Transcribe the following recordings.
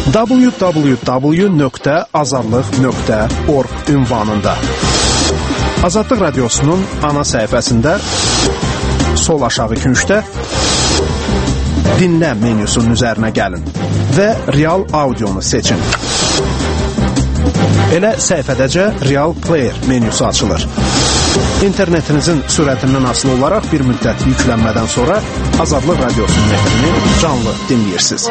www.azadlıq.org ünvanında. Azadlıq Radiosu'nun ana səhifəsində sol aşağı küncdə dinlə menyusunun üzərinə gəlin və real audionu seçin. Elə səhifədəcə Real Player menyusu açılır. İnternetinizin sürətindən asılı olaraq bir müddət yüklənmədən sonra Azadlıq Radiosu'nun efrini canlı dinləyirsiniz.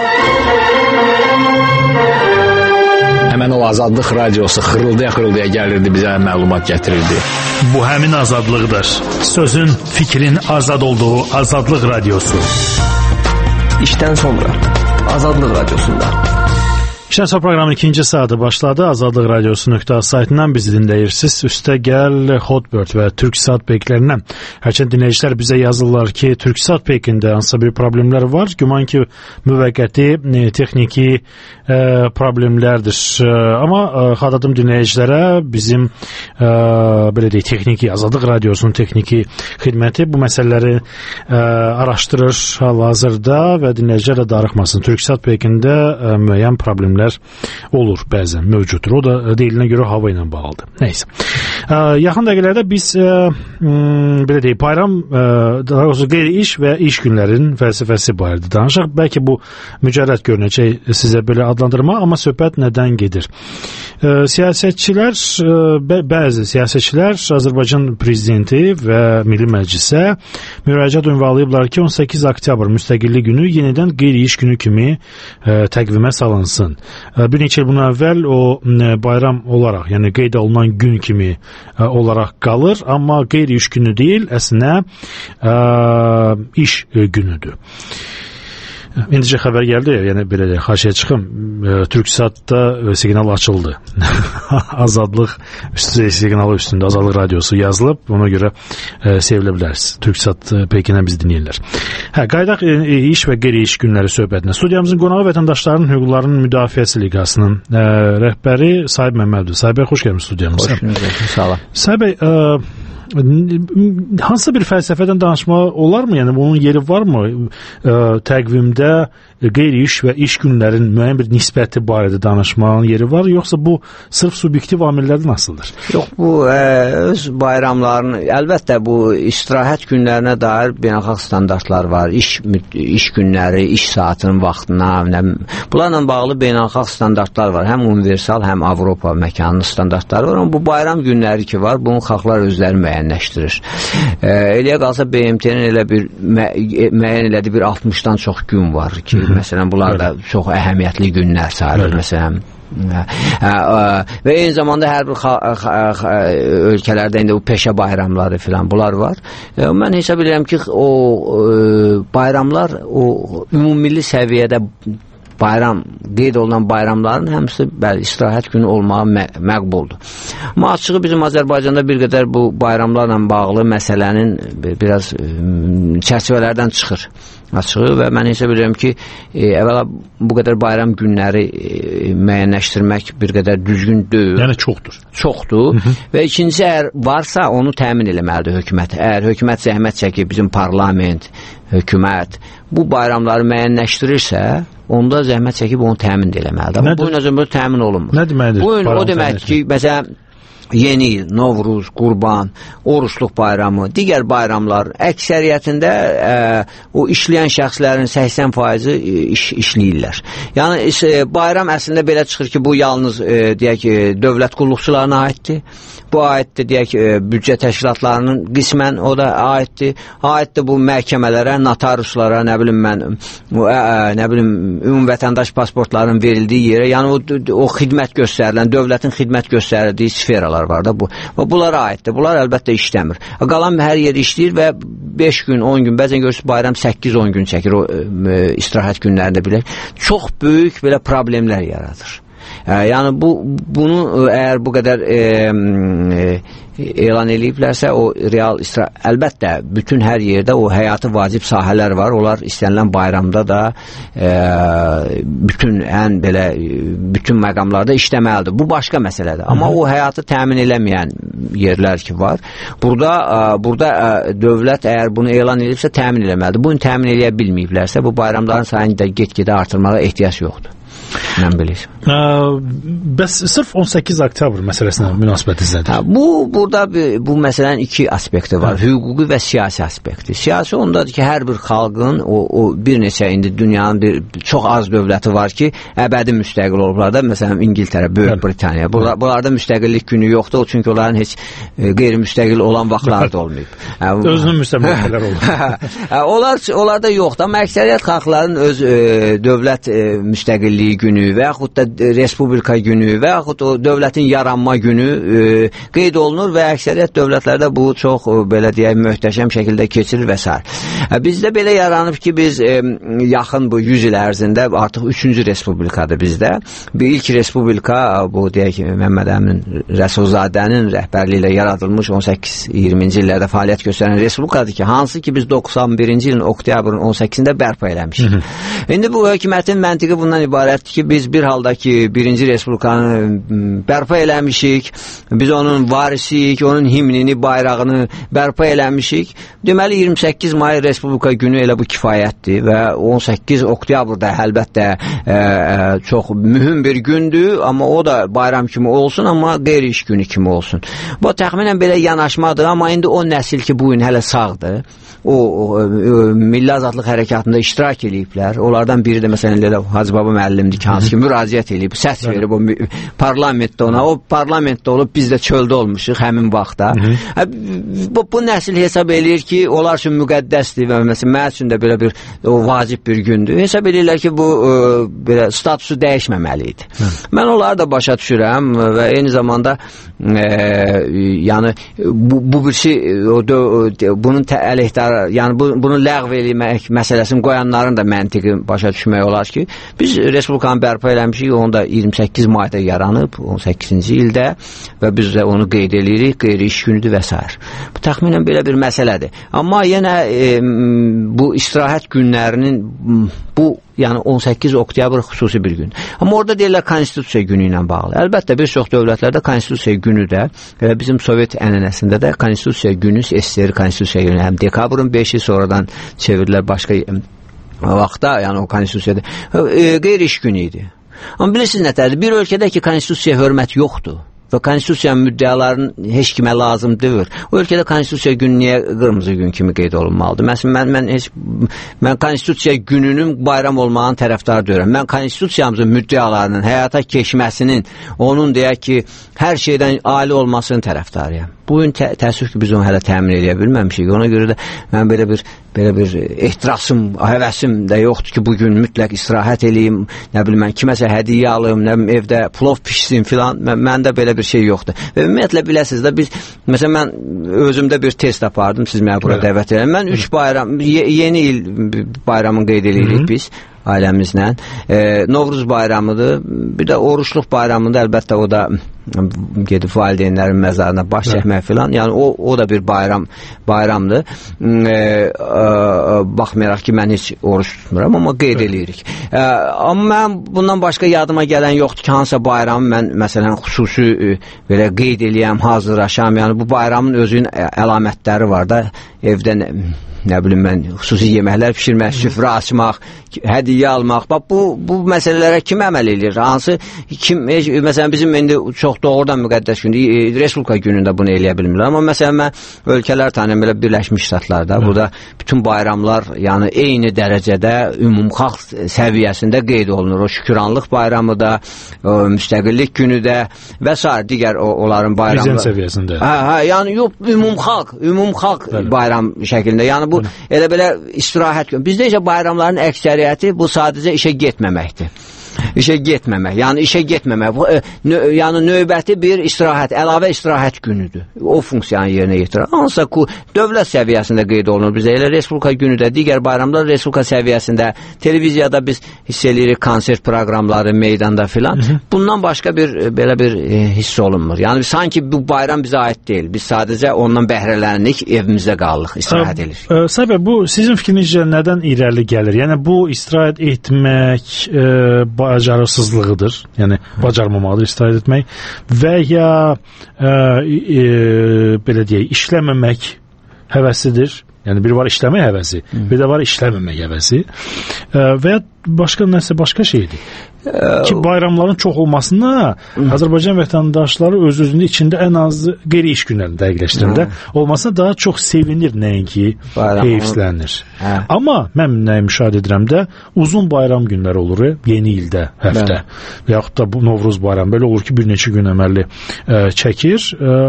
Həmən o Azadlıq Radiosu xırıldaya gəlirdi, bizə məlumat gətirirdi. Bu həmin azadlıqdır. Sözün, fikrin azad olduğu Azadlıq Radiosu. İşdən sonra Azadlıq Radiosunda. İşdən sonra proqramın ikinci saatı başladı. Azadlıq Radiosu.az saytından bizi dinləyirsiniz. Üstəgəl Hotbird və Türksat Peykilərindən. Hərçənd dinləyicilər bizə yazırlar ki, Türksat Peykində hansısa bir problemlər var. Güman ki, müvəqqəti texniki problemlərdir. Amma xatırladım dinləyicilərə bizim belə deyək, texniki, Azadlıq Radiosunun texniki xidməti bu məsələləri araşdırır hal-hazırda və dinləyicilərlə darıxmasın. Türksat Peykində müəyyən problemlər olur bəzən, mövcuddur. O da deyilinə görə hava ilə bağlıdır. Neysə. Yaxın dəqiqələrdə biz belə deyək, bayram, daha doğrusu qeyri-iş və iş günlərinin fəlsəfəsi barədə danışaq. Bəlkə bu mücərrəd görünəcək sizə belə adlandırma, amma söhbət nədən gedir? Siyasətçilər, bəzi siyasətçilər Azərbaycan prezidenti və Milli Məclisə müraciət ünvanlayıblar ki, 18 oktyabr müstəqillik günü yenidən qeyri-iş günü kimi təqvimə salınsın. Bir neçə il bundan əvvəl o bayram olaraq, yəni qeyd olunan gün kimi olaraq qalır, amma qeyri-iş günü deyil, əslində iş günüdür. İndicə xəbər gəldi, yəni belə deyək, xaşiyə çıxım, Türksatda siqnal açıldı. Azadlıq siqnalı üstündə Azadlıq Radiosu yazılıb, ona görə sevilə bilərsiniz. Türksat Peykindən bizi dinləyirlər. Qaydaq iş və qeyri-iş günləri söhbətinə. Studiyamızın qonağı vətəndaşların hüquqlarının müdafiəsi liqasının rəhbəri Sahib Məmmədov. Sahib bəy, xoş gəlmiş studiyamıza. Xoş gəlmiş, sağ olun. Sahib bəy, hansısa bir fəlsəfədən danışma olarmı? Yəni bunun yeri varmı? Təqvimdə qeyri-iş və iş günlərin müəyyən bir nisbəti barədə danışmanın yeri var, yoxsa bu sırf subyektiv amillərdən asılıdır? Yox, bu öz bayramların, əlbəttə bu istirahət günlərinə dair beynəlxalq standartlar var. İş günləri, iş saatının vaxtına, bunlarla bağlı beynəlxalq standartlar var. Həm universal, həm Avropa məkanının standartları var. Amma bu bayram günləri ki var, bunu xalqlar özləri müəyyənləşdirir. Eləyə qalsa BMT-nin elə bir müəyyən elədiyi bir 60-dan çox gün var ki, məsələn, bunlar da çox əhəmiyyətli günlər sayılır, məsələn. Və eyni zamanda hər bir ölkələrdə indi bu peşə bayramları filan bunlar var. Mən hesab edirəm ki, o bayramlar o ümumilli səviyyədə bayram, qeyd olunan bayramların həmsi istirahət günü olmağı məqbuldur. Amma açığı bizim Azərbaycanda bir qədər bu bayramlarla bağlı məsələnin biraz çərçivələrdən çıxır. Açığı və mən hesab edirəm ki, əvvəla bu qədər bayram günləri müəyyənləşdirmək bir qədər düzgün deyil. Yəni çoxdur. Çoxdur. Və ikinci, əgər varsa onu təmin eləməlidir hökumət. Əgər hökumət zəhmət çəkib, bizim parlament, hökumət bu bayramları müəyyənləşdirirsə, onda zəhmət çəkib onu təmin eləməlidir. Amma bu gün özümüzdə təmin olunmur. Nə deməkdir? Bu gün o demək ki, məsələn, Yeni il, Novruz, Qurban, Oruçluq bayramı, digər bayramlar əksəriyyətində o işləyən şəxslərin 80% işləyirlər. Yəni bayram əslində belə çıxır ki, bu yalnız deyək dövlət qulluqçularına aiddir. Bu aiddir, deyək, büdcə təşkilatlarının qismən o da aiddir. Aiddir bu məhkəmələrə, notariuslara, ümum vətəndaş pasportlarının verildiyi yerə, yəni o xidmət göstərilən, dövlətin xidmət göstərildiyi sferalar var da bu. Və bunlara aiddir. Bunlar əlbəttə işləmir. Qalan hər yer işləyir və 5 gün, 10 gün, bəzən görürsünüz bayram 8-10 gün çəkir o istirahət günlərində bilər. Çox böyük belə problemlər yaradır. Yəni bunu əgər bu qədər elan eləyiblərsə, o real əlbəttə bütün hər yerdə o həyatı vacib sahələr var. Onlar istənilən bayramda da bütün məqamlarda işləməlidir. Bu başqa məsələdir. Amma o həyatı təmin eləməyən yerlər ki var. Burada dövlət əgər bunu elan edibsə təmin eləməlidir. Bunu təmin eləyə bilməyiblərsə bu bayramların sayını da get-gedə artırmağa ehtiyac yoxdur. Mən bilirəm. Bəs sırf 18 oktyabr məsələsinə münasibətinizdir. Burada bu məsələnin iki aspekti var. Hüquqi və siyasi aspekti. Siyasi ondadır ki, hər bir xalqın o bir neçə indi dünyanın çox az dövləti var ki, əbədi müstəqil olublar da. Məsələn, İngiltərə, Böyük Britaniya. Bunlarda müstəqillik günü yoxdur, çünki onların heç qeyri-müstəqil olan vaxtları da olmayıb. Özünün müstəqillikləri olur. Onlarda yoxdur, amma əksəriyyət xalqların öz dövlət müstəqilliyi günü və yaxud da respublika günü və yaxud o dövlətin yaranma günü qeyd olunur və əksəriyyət dövlətlərdə bu çox, belə deyək, möhtəşəm şəkildə keçirir və s. Bizdə belə yaranıb ki, biz yaxın bu 100 il ərzində artıq 3-cü respublikadır bizdə. Bir ilk respublika, bu deyək ki, Məmməd Əmin Rəsulzadənin rəhbərliyi ilə yaradılmış 18-20-ci illərdə fəaliyyət göstərən respublikadır ki, hansı ki biz 91-ci ilin oktyabrın 18-də bərpa eləmişik. İndi bu hökumətin məntiqi bundan ibarətdir ki, biz bir halda ki, birinci respublikanı bərpa eləmişik, biz onun varisiyik, onun himnini, bayrağını bərpa eləmişik. Deməli, 28 may respublika günü elə bu kifayətdir və 18 oktyabrda əlbəttə çox mühüm bir gündür, amma o da bayram kimi olsun, amma qeyri-iş günü kimi olsun. Bu təxminən belə yanaşmadır, amma indi o nəsil ki, bu gün hələ sağdır, o Milli Azadlıq Hərəkatında iştirak ediblər. Onlardan biri də məsələn Hacı Baba müəllimdir ki, hansı ki müraciət edib, səs verib o parlamentdə ona. O parlamentdə olub, biz də çöldə olmuşuq həmin vaxtda. Bu nəsil hesab eləyir ki, onlar üçün müqəddəsdir və məsələn, mən üçün də belə bir vacib bir gündür. Hesab eləyirlər ki, bu belə statusu dəyişməməli idi. Mən onları da başa düşürəm və eyni zamanda yəni bu birisi bunun əleyhdarı, yəni bunu ləğv eləmək məsələsini qoyanların da məntiqi başa düşmək olar ki, biz respublikanı bərpa eləmişik, onu da 28 mayda yaranıb, 18-ci ildə və biz də onu qeyd eləyirik, qeyri-iş günüdür və s. Bu təxminən belə bir məsələdir. Amma yenə bu istirahət günlərinin bu yəni 18 oktyabr xüsusi bir gün. Amma orada deyirlər konstitusiya günü ilə bağlı. Əlbəttə, bir çox dövlətlərdə konstitusiya günü də, bizim Sovet ənənəsində də konstitusiya günü, SSR konstitusiya günü, həm dekabrın 5-i sonradan çevirilər başqa vaxtda, yəni o konstitusiyada qeyri-iş günü idi. Amma bilirsiniz nətərdir? Bir ölkədə ki, konstitusiyaya hörmət yoxdur və konstitusiyanın müddəalarının heç kimə lazım deyil. O ölkədə konstitusiya günü niyə qırmızı gün kimi qeyd olunmalıdır? Məsələn, mən konstitusiya gününün bayram olmağının tərəfdarı deyirəm. Mən konstitusiyamızın müddəalarının həyata keçməsinin, onun deyək ki, hər şeydən ali olmasının tərəfdarıyam. Bu gün təəssüf ki, biz onu hələ təmin edə bilməmişik. Ona görə də mən belə bir ehtirasım, həvəsim də yoxdur ki, bugün mütləq istirahət eləyim, nə bilim mən kiməsə hədiyyə alım, nə bilim evdə plov pişsin filan. Məndə belə bir şey yoxdur. Və ümumiyyətlə biləsiniz də biz, məsələn mən özümdə bir test apardım, siz mənə bura dəvət edin. Mən 3 bayram, yeni il bayramını qeyd edirik biz ailəmizlə. Novruz bayramıdır. Bir də oruçluq bayramıdır. Əlbəttə o da gedib valideynlərin məzarına baş çəkmək filan. Yəni o da bir bayramdır. Baxmayaraq ki, mən heç oruç tutmuram, amma qeyd eləyirik. Amma mən bundan başqa yadıma gələn yoxdur ki, hansısa bayramı mən məsələn xüsusi belə qeyd eləyəm, hazırlaşam. Yəni bu bayramın özünün əlamətləri var da, evdə nə bilim mən xüsusi yeməklər pişirmək, süfrə açmaq, hədiyyə almaq. Bax bu məsələlərə kim əməl edir? Hansı kim məsələn bizim indi çox doğrudan müqəddəs gündür. Respublika günündə bunu eləyə bilmirlər. Amma məsələn mən ölkələr tanıyım, belə Birləşmiş Ştatlarda burada bütün bayramlar yəni eyni dərəcədə ümumxalq səviyyəsində qeyd olunur. O şükranlıq bayramı da, müstəqillik günü də və s. digər onların bayramları. Prezident səviyyəsində. Yəni yox, ümumxalq bayram şəklində. Yəni bu elə belə istirahət günü. Bizdə isə bayramların əksəriyyəti bu sadəcə işə getməməkdir. İşə getməmək, yəni işə getməmək, yəni növbəti bir istirahət, əlavə istirahət günüdür. O funksiyanı yerinə yetirir. Hansısa ki, dövlət səviyyəsində qeyd olunur bizə, elə respublika günü də, digər bayramlar respublika səviyyəsində, televiziyada biz hiss edirik konsert proqramları, meydanda filan. Bundan başqa belə bir hiss olunmur. Yəni sanki bu bayram bizə aid deyil. Biz sadəcə ondan bəhrələndik, evimizdə qaldıq, istirahət edirik. Səbəb bu sizin fikrinizcə nədən irəli gəlir? Yəni bu istirahət etmək bacarırsızlığıdır, yəni bacarmamalıdır istirahət etmək və ya belə deyək, işləməmək həvəsidir. Yəni bir var işləmək həvəsi, bir də var işləməmək həvəsi və ya başqa nəsə başqa şeydir. Ki bayramların çox olmasına Azərbaycan vətəndaşları öz-özündə içində ən az qeyri-iş günlərini dəqiqləşdirəndə olmasına daha çox sevinir, nəinki heyfslənir. Amma mən nəyi müşahidə edirəm də, uzun bayram günləri olur, yeni ildə, həftə və yaxud da bu Novruz bayramı belə olur ki, bir neçə gün əməlli çəkir.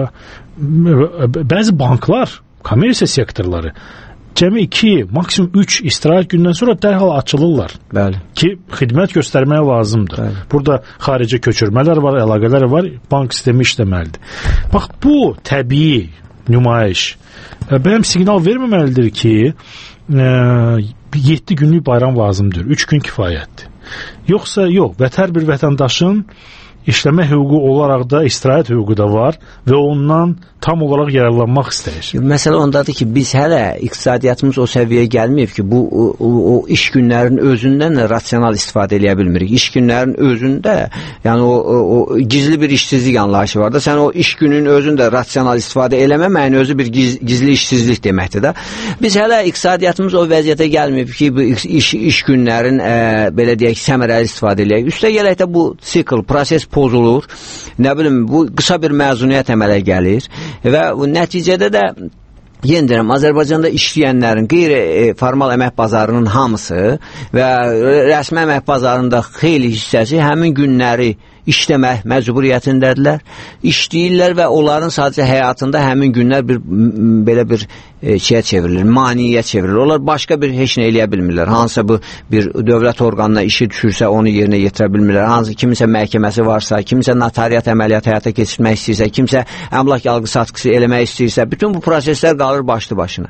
Bəzi banklar, kommersiya sektorları cəmi 2, maksimum 3 istirahət gündən sonra dərhal açılırlar. Bəli. Ki, xidmət göstərməyə lazımdır. Bəli. Burada xarici köçürmələr var, əlaqələr var, bank sistemi işləməlidir. Bax, bu təbii nümayiş bəyəm siqnal verməməlidir ki, 7 günlük bayram lazımdır, 3 gün kifayətdir. Yoxsa yox, hər bir vətəndaşın işləmə hüququ olaraq da istirahət hüququ da var və ondan tam olaraq yararlanmaq istəyir. Məsələ ondadır ki, biz hələ iqtisadiyyatımız o səviyyəyə gəlməyib ki, bu o iş günlərinin özündən rasional istifadə edə bilmirik. İş günlərinin özündə, yəni o gizli bir işsizlik anlayışı var da, sən o iş günün özündə rasional istifadə eləməməyin özü bir gizli işsizlik deməkdir də. Biz hələ iqtisadiyyatımız o vəziyyətə gəlməyib ki, bu iş günlərin belə deyək, səmərəli istifadə eləyək. Üstə gələk də bu sikl, proses pozulur. Nə bilim, bu qısa bir məzuniyyət əmələ gəlir və nəticədə də yenə deyirəm, Azərbaycanda işləyənlərin qeyri-formal əmək bazarının hamısı və rəsmi əmək bazarında xeyli hissəsi həmin günləri işləmək məcburiyyətindədirlər. İşləyirlər və onların sadəcə həyatında həmin günlər belə bir şeyə çevrilir, maniyə çevrilir. Onlar başqa bir heç nə eləyə bilmirlər. Hansısa bu bir dövlət orqanına işi düşürsə onu yerinə yetirə bilmirlər. Hansı kimisə məhkəməsi varsa, kimisə notariat əməliyyatı həyata keçirmək istəyirsə, kimsə əmlak alqı-satqısı eləmək istəyirsə, bütün bu proseslər qalır başlı başına.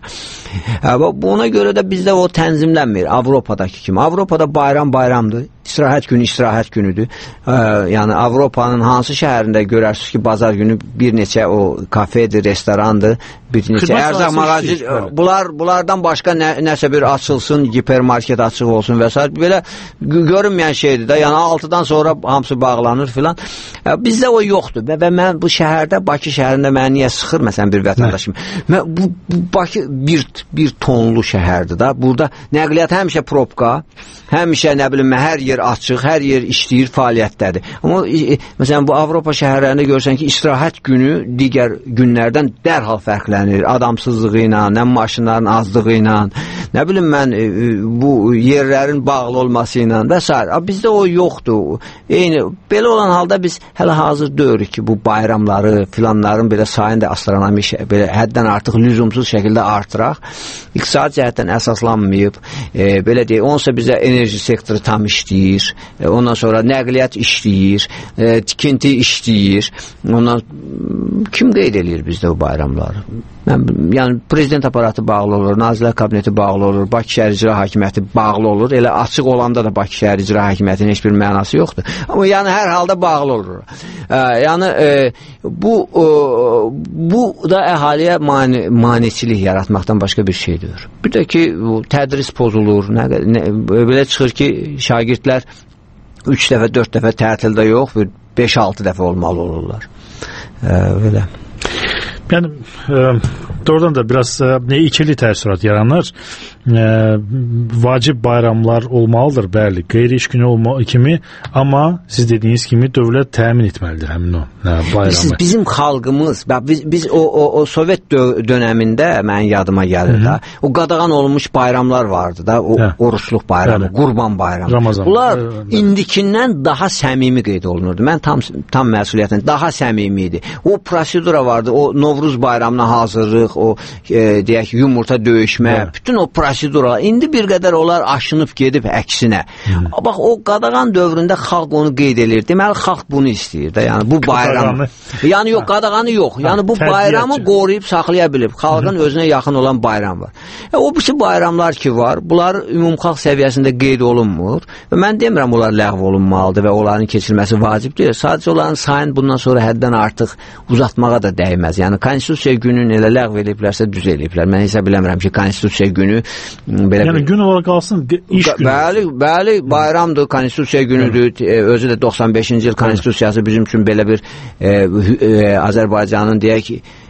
Buna görə də bizdə o tənzimlənmir Avropadakı kimi. Avropada bayram bayramdır. İstirahət günü istirahət günüdür. Yəni Avropanın hansı şəhərində görərsiniz ki, bazar günü bir neçə o kafedir, restorandır, bir neçə ərzaq mağazı, bunlardan başqa nəsə bir açılsın, hipermarket açıq olsun və s. Belə görünməyən şeydir də. Yəni 6-dan sonra hamısı bağlanır filan. Bizdə o yoxdur. Və mən bu şəhərdə, Bakı şəhərində mənə niyə sıxır məsələn bir vətəndaşım? Bu Bakı bir tonlu şəhərdir da. Burada nəqliyyat həmişə probka, həmişə nə bilim hər yer açıq, hər yer işləyir, fəaliyyətdədir. Amma məsələn bu Avropa şəhərlərində görsən ki, istirahət günü digər günlərdən dərhal fərqlənir. Adamsızlığı ilə, nə maşınların azlığı ilə, nə bilim mən bu yerlərin bağlı olması ilə və s. Bizdə o yoxdur. Eyni belə olan halda biz hələ hazır deyirik ki, bu bayramları, filanların belə sayını da astronomik belə həddən artıq lüzumsuz şəkildə artıraq. İqtisadi cəhətdən əsaslanmayıb, belə deyək, onsa bizə enerji sektoru tam işləyir, ondan sonra nəqliyyat işləyir, tikinti işləyir. Ondan kim qeyd edir bizdə bu bayramları? Yəni prezident aparatı bağlı olur, Nazirlər Kabineti bağlı olur, Bakı Şəhər İcra Hakimiyyəti bağlı olur. Elə açıq olanda da Bakı Şəhər İcra Hakimiyyətinin heç bir mənası yoxdur. Amma yəni hər halda bağlı olur. Yəni bu da əhaliyə maneçilik yaratmaqdan başqa bir şeydir. Bir də ki, tədris pozulur. Belə çıxır ki, şagirdlər 3 dəfə, 4 dəfə tətildə yox, 5-6 dəfə olmalı olurlar. Belə. Yəni, doğrudan da biraz ikili təəssürat yaranır. Vacib bayramlar olmalıdır, bəli, qeyri-iş günü kimi, amma siz dediyiniz kimi dövlət təmin etməlidir həmin o bayramı. Bizim xalqımız, biz o Sovet dönəmində mənim yadıma gəlir da, o qadağan olunmuş bayramlar vardı da, o oruçluq bayramı, qurban bayramı. Ramazan. Bunlar indikindən daha səmimi qeyd olunurdu. Mən tam məsuliyyətlə daha səmimi idi. O prosedura vardı, o Novruz bayramına hazırlıq, o deyək yumurta döyüşmə, bütün o proseduralar. İndi bir qədər onlar aşınıb gedib əksinə. Bax, o qadağan dövründə xalq onu qeyd edir. Deməli, xalq bunu istəyir də. Yəni, bu bayramı. Yəni, yox, qadağanı yox. Yəni, bu bayramı qoruyub saxlaya bilib. Xalqın özünə yaxın olan bayram var. O birisi bayramlar ki var, bunlar ümumxalq səviyyəsində qeyd olunmur. Və mən demirəm, onlar ləğv olunmalıdır və onların keçilməsi vacib deyil. Sadəcə onların sayını bundan sonra həddən artıq uzatmağa da dəyməz. Yəni, konstitusiya gününü elə ləğv ediblərsə düz ediblər. Mən isə biləmirəm ki, konstitusiya günü belə yəni gün olaraq qalsın iş günü. Bəli, bayramdır, konstitusiya günüdür. Özü də 95-ci il konstitusiyası bizim üçün belə bir Azərbaycanın deyək ki,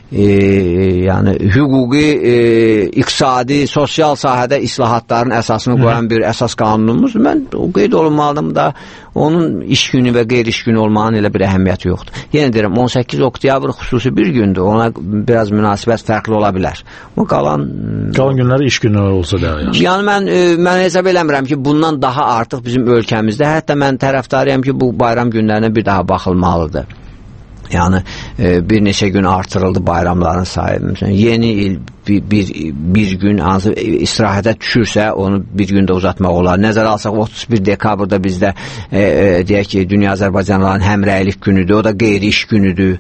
yəni hüquqi, iqtisadi, sosial sahədə islahatların əsasını qoyan bir əsas qanunumuz. Mən qeyd olunmalıyım da onun iş günü və qeyri-iş günü olmağının elə bir əhəmiyyəti yoxdur. Yenə deyirəm, 18 oktyabr xüsusi bir gündür. Ona biraz münasibət fərqli ola bilər. O qalan günləri iş günləri olsa da yaxşı. Yəni mən hesab eləmirəm ki, bundan daha artıq bizim ölkəmizdə, hətta mən tərəfdarıyam ki, bu bayram günlərinə bir daha baxılmalıdır. Yəni bir neçə gün artırıldı bayramların sayı. Məsələn, yeni il bir gün hansı istirahətə düşürsə, onu bir gündə uzatmaq olar. Nəzərə alsaq 31 dekabrda bizdə deyək ki, Dünya Azərbaycanlıların həmrəylik günüdür, o da qeyri-iş günüdür.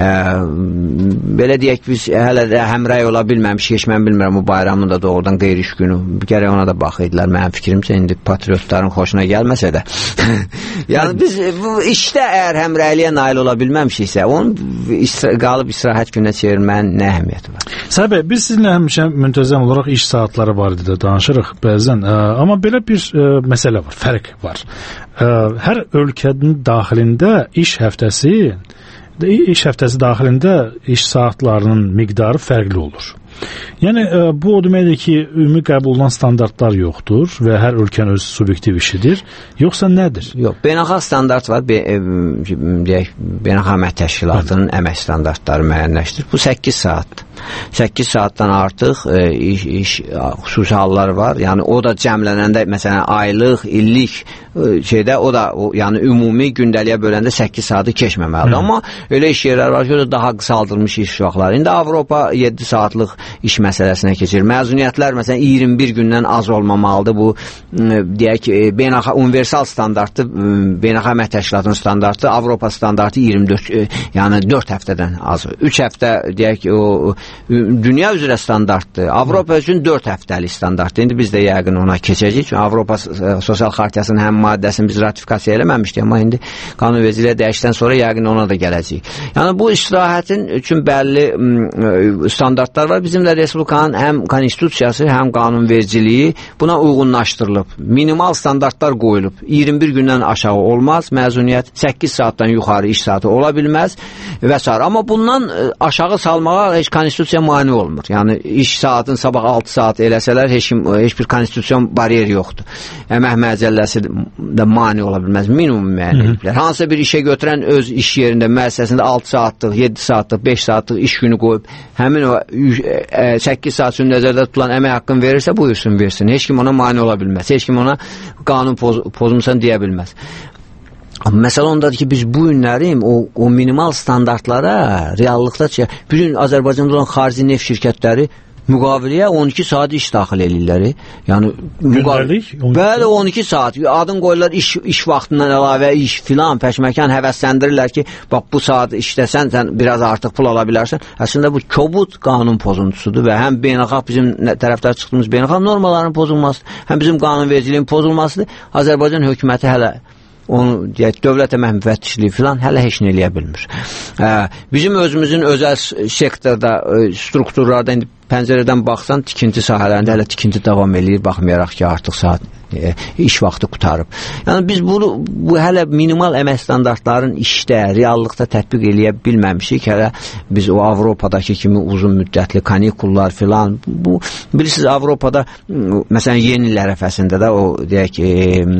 Belə deyək, biz hələ də həmrəy ola bilməmişik, heç mən bilmirəm, bu bayramın da doğrudan qeyri-iş günü. Gərək ona da baxıydılar. Mənim fikrimcə, indi patriotların xoşuna gəlməsə də. Yəni biz bu işdə əgər həmrəyliyə nail ola bilməmişiksə, onu qalıb istirahət gününə çevirmənin nə əhəmiyyəti var? Səbəb, biz sizinlə həmişə müntəzəm olaraq iş saatları barədə də danışırıq bəzən, amma belə bir məsələ var, fərq var. Hər ölkənin daxilində iş həftəsi daxilində iş saatlarının miqdarı fərqli olur. Yəni bu o deməkdir ki, ümumi qəbul olunan standartlar yoxdur və hər ölkənin öz subyektiv işidir, yoxsa nədir? Yox, beynəlxalq standart var. Deyək, Beynəlxalq Əmək Təşkilatının əmək standartları müəyyənləşdirir. Bu 8 saatdır. 8 saatdan artıq xüsusi hallar var. Yəni o da cəmlənəndə, məsələn, aylıq, illik şeydə, o da yəni ümumi gündəliyə böləndə 8 saatı keçməməlidir. Amma elə iş yerləri var ki, o da daha qısaldılmış iş vaxtları. İndi Avropa 7 saatlıq iş məsələsinə keçir. Məzuniyyətlər məsələn 21 gündən az olmamalıdır. Bu deyək beynəlxalq universal standartı, Beynəlxalq Əmək Təşkilatının standartı, Avropa standartı 24, yəni 4 həftədən az. 3 həftə deyək ki, o dünya üzrə standartdır. Avropa üçün 4 həftəlik standartdır. İndi biz də yəqin ona keçəcəyik. Çünki Avropa Sosial Xartiyasının həm maddəsini biz ratifikasiya eləməmişdik, amma indi qanunvericiliyə dəyişdən sonra yəqin ona da gələcəyik. Yəni bu istirahətin üçün bəlli standartlar var. Bizim də Respublikanın həm konstitusiyası, həm qanunvericiliyi buna uyğunlaşdırılıb. Minimal standartlar qoyulub. 21 gündən aşağı olmaz məzuniyyət, 8 saatdan yuxarı iş saatı ola bilməz və s. Amma bundan aşağı salmağa heç konstitusiya mane olmur. Yəni iş saatın sabah 6 saat eləsələr heç bir konstitusiyon bariyeri yoxdur. Əmək məcəlləsi də mane ola bilməz. Minimum müəyyən ediblər. Hansısa bir işə götürən öz iş yerində, müəssisəsində 6 saatlıq, 7 saatlıq, 5 saatlıq iş günü qoyub həmin o 8 saat üçün nəzərdə tutulan əmək haqqını verirsə, buyursun versin. Heç kim ona mane ola bilməz. Heç kim ona qanun pozumsan deyə bilməz. Amma məsələ ondadır ki, biz bu günlərim o minimal standartlara reallıqda bir gün Azərbaycanda olan xarici neft şirkətləri müqaviləyə 12 saat iş daxil edirlər. Yəni gündəlik? Bəli, 12 saat. Adın qoyurlar iş vaxtından əlavə iş filan, pəşməkan həvəsləndirirlər ki, bax bu saat işləsən, sən biraz artıq pul ala bilərsən. Əslində bu kobud qanun pozuntusudur və həm beynəlxalq bizim tərəfdar çıxdığımız beynəlxalq normalarının pozulmasıdır, həm bizim qanunvericiliyin pozulmasıdır. Azərbaycan hökuməti hələ onu deyək, dövlət əmək müfəttişliyi filan hələ heç nə eləyə bilmir. Bizim özümüzün özəl sektorda, strukturlarda indi pəncərədən baxsan, tikinti sahələrində hələ tikinti davam edir, baxmayaraq ki, artıq saat iş vaxtı qutarıb. Yəni biz bu hələ minimal əmək standartların işdə, reallıqda tətbiq eləyə bilməmişik. Hələ biz o Avropadakı kimi uzun müddətli kanikullar filan, bu bilirsiniz Avropada məsələn yeni il ərəfəsində də o deyək ki,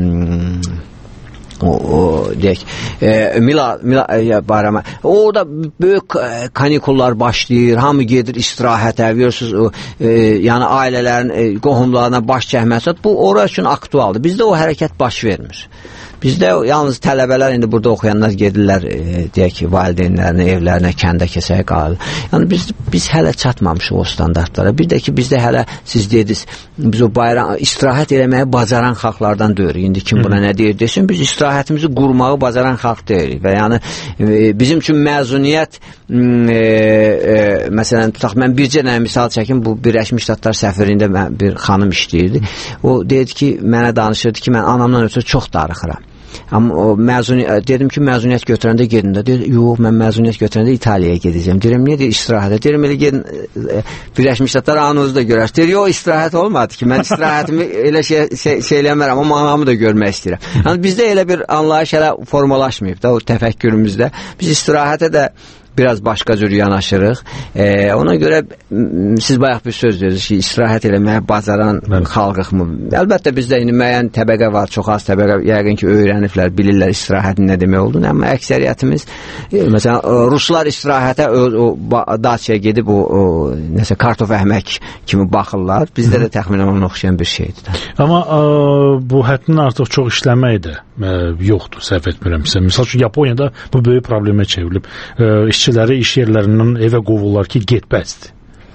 deyək bayramı. Orada böyük kanikullar başlayır, hamı gedir istirahətə, görürsünüz, yəni ailələrin qohumlarına baş çəkməsi, bu orası üçün aktualdır. Bizdə o hərəkət baş vermir. Bizdə yalnız tələbələr indi burada oxuyanlar gedirlər, deyək ki, valideynlərinə, evlərinə, kəndə keçək qalır. Yəni biz hələ çatmamışıq o standartlara. Bir də ki, bizdə hələ siz dediniz, biz o bayram istirahət eləməyi bacaran xalqlardan deyirik. İndi kim buna nə deyir desin, biz istirahətimizi qurmağı bacaran xalq deyirik. Və yəni bizim üçün məzuniyyət məsələn tutaq, mən bircə dənə misal çəkim, bu Birləşmiş Ştatlar səfirində bir xanım işləyirdi. O dedi ki, mənə danışırdı ki, mən anamdan ötürü çox darıxıram. Amma dedim ki, məzuniyyət götürəndə gedin də. Deyir, yox, mən məzuniyyət götürəndə İtaliyaya gedəcəm. Deyirəm, niyə deyir istirahətə? Deyirəm, elə gedin Birləşmiş Ştatlar anınızı da görər. Deyir, yox, istirahət olmadı ki, mən istirahətimi elə şey eləmərəm, amma anamı da görmək istəyirəm. Yəni bizdə elə bir anlayış hələ formalaşmayıb da o təfəkkürümüzdə. Biz istirahətə də biraz başqa cür yanaşırıq. Ona görə siz bayaq bir söz dediniz ki, istirahət eləməyə bacaran xalqıq mı? Əlbəttə bizdə indi müəyyən təbəqə var, çox az təbəqə yəqin ki, öyrəniblər, bilirlər istirahətin nə demək olduğunu, amma əksəriyyətimiz məsələn, ruslar istirahətə Daçaya gedib nəsə kartof əhmək kimi baxırlar. Bizdə də təxminən ona oxşayan bir şeydir. Amma bu həddən artıq çox işləmək də yoxdur, səhv etmirəmsə. Misal üçün, Yaponiyada bu böyük problemə çevrilib. İşçiləri iş yerlərindən evə qovurlar ki, getməzdir.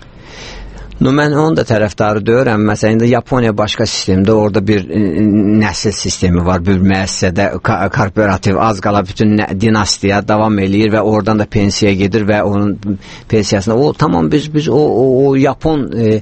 Mən onun da tərəfdarı deyirəm. Məsələn, indi Yaponiya başqa sistemdə, orada bir nəsil sistemi var, bir müəssisədə korporativ, az qala bütün dinastiya davam eləyir və oradan da pensiyaya gedir və onun pensiyasında tamam biz o Yapon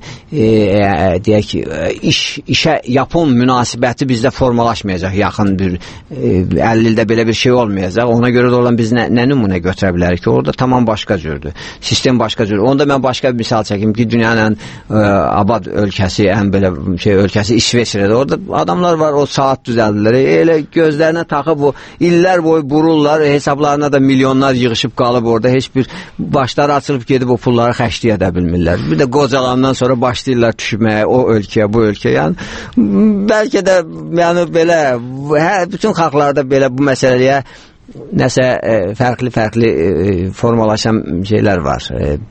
deyək ki, işə Yapon münasibəti bizdə formalaşmayacaq, yaxın bir 50 ildə belə bir şey olmayacaq. Ona görə də olan biz nə nümunə götürə bilərik ki, orada tamam başqa cürdür. Sistem başqa cürdür. Onda mən başqa bir misal çəkim ki, dünyanın abad ölkəsi, ən belə ölkəsi İsveçrədə. Orada adamlar var, o saat düzəldirlər. Elə gözlərinə taxıb o illər boyu bururlar, hesablarına da milyonlar yığışıb qalıb orada. Heç bir başları açılıb gedib o pulları xərcləyə də bilmirlər. Bir də qocalandan sonra başlayırlar düşməyə o ölkəyə, bu ölkəyə. Yəni bəlkə də yəni belə bütün xalqlarda belə bu məsələyə nəsə fərqli formalaşan şeylər var.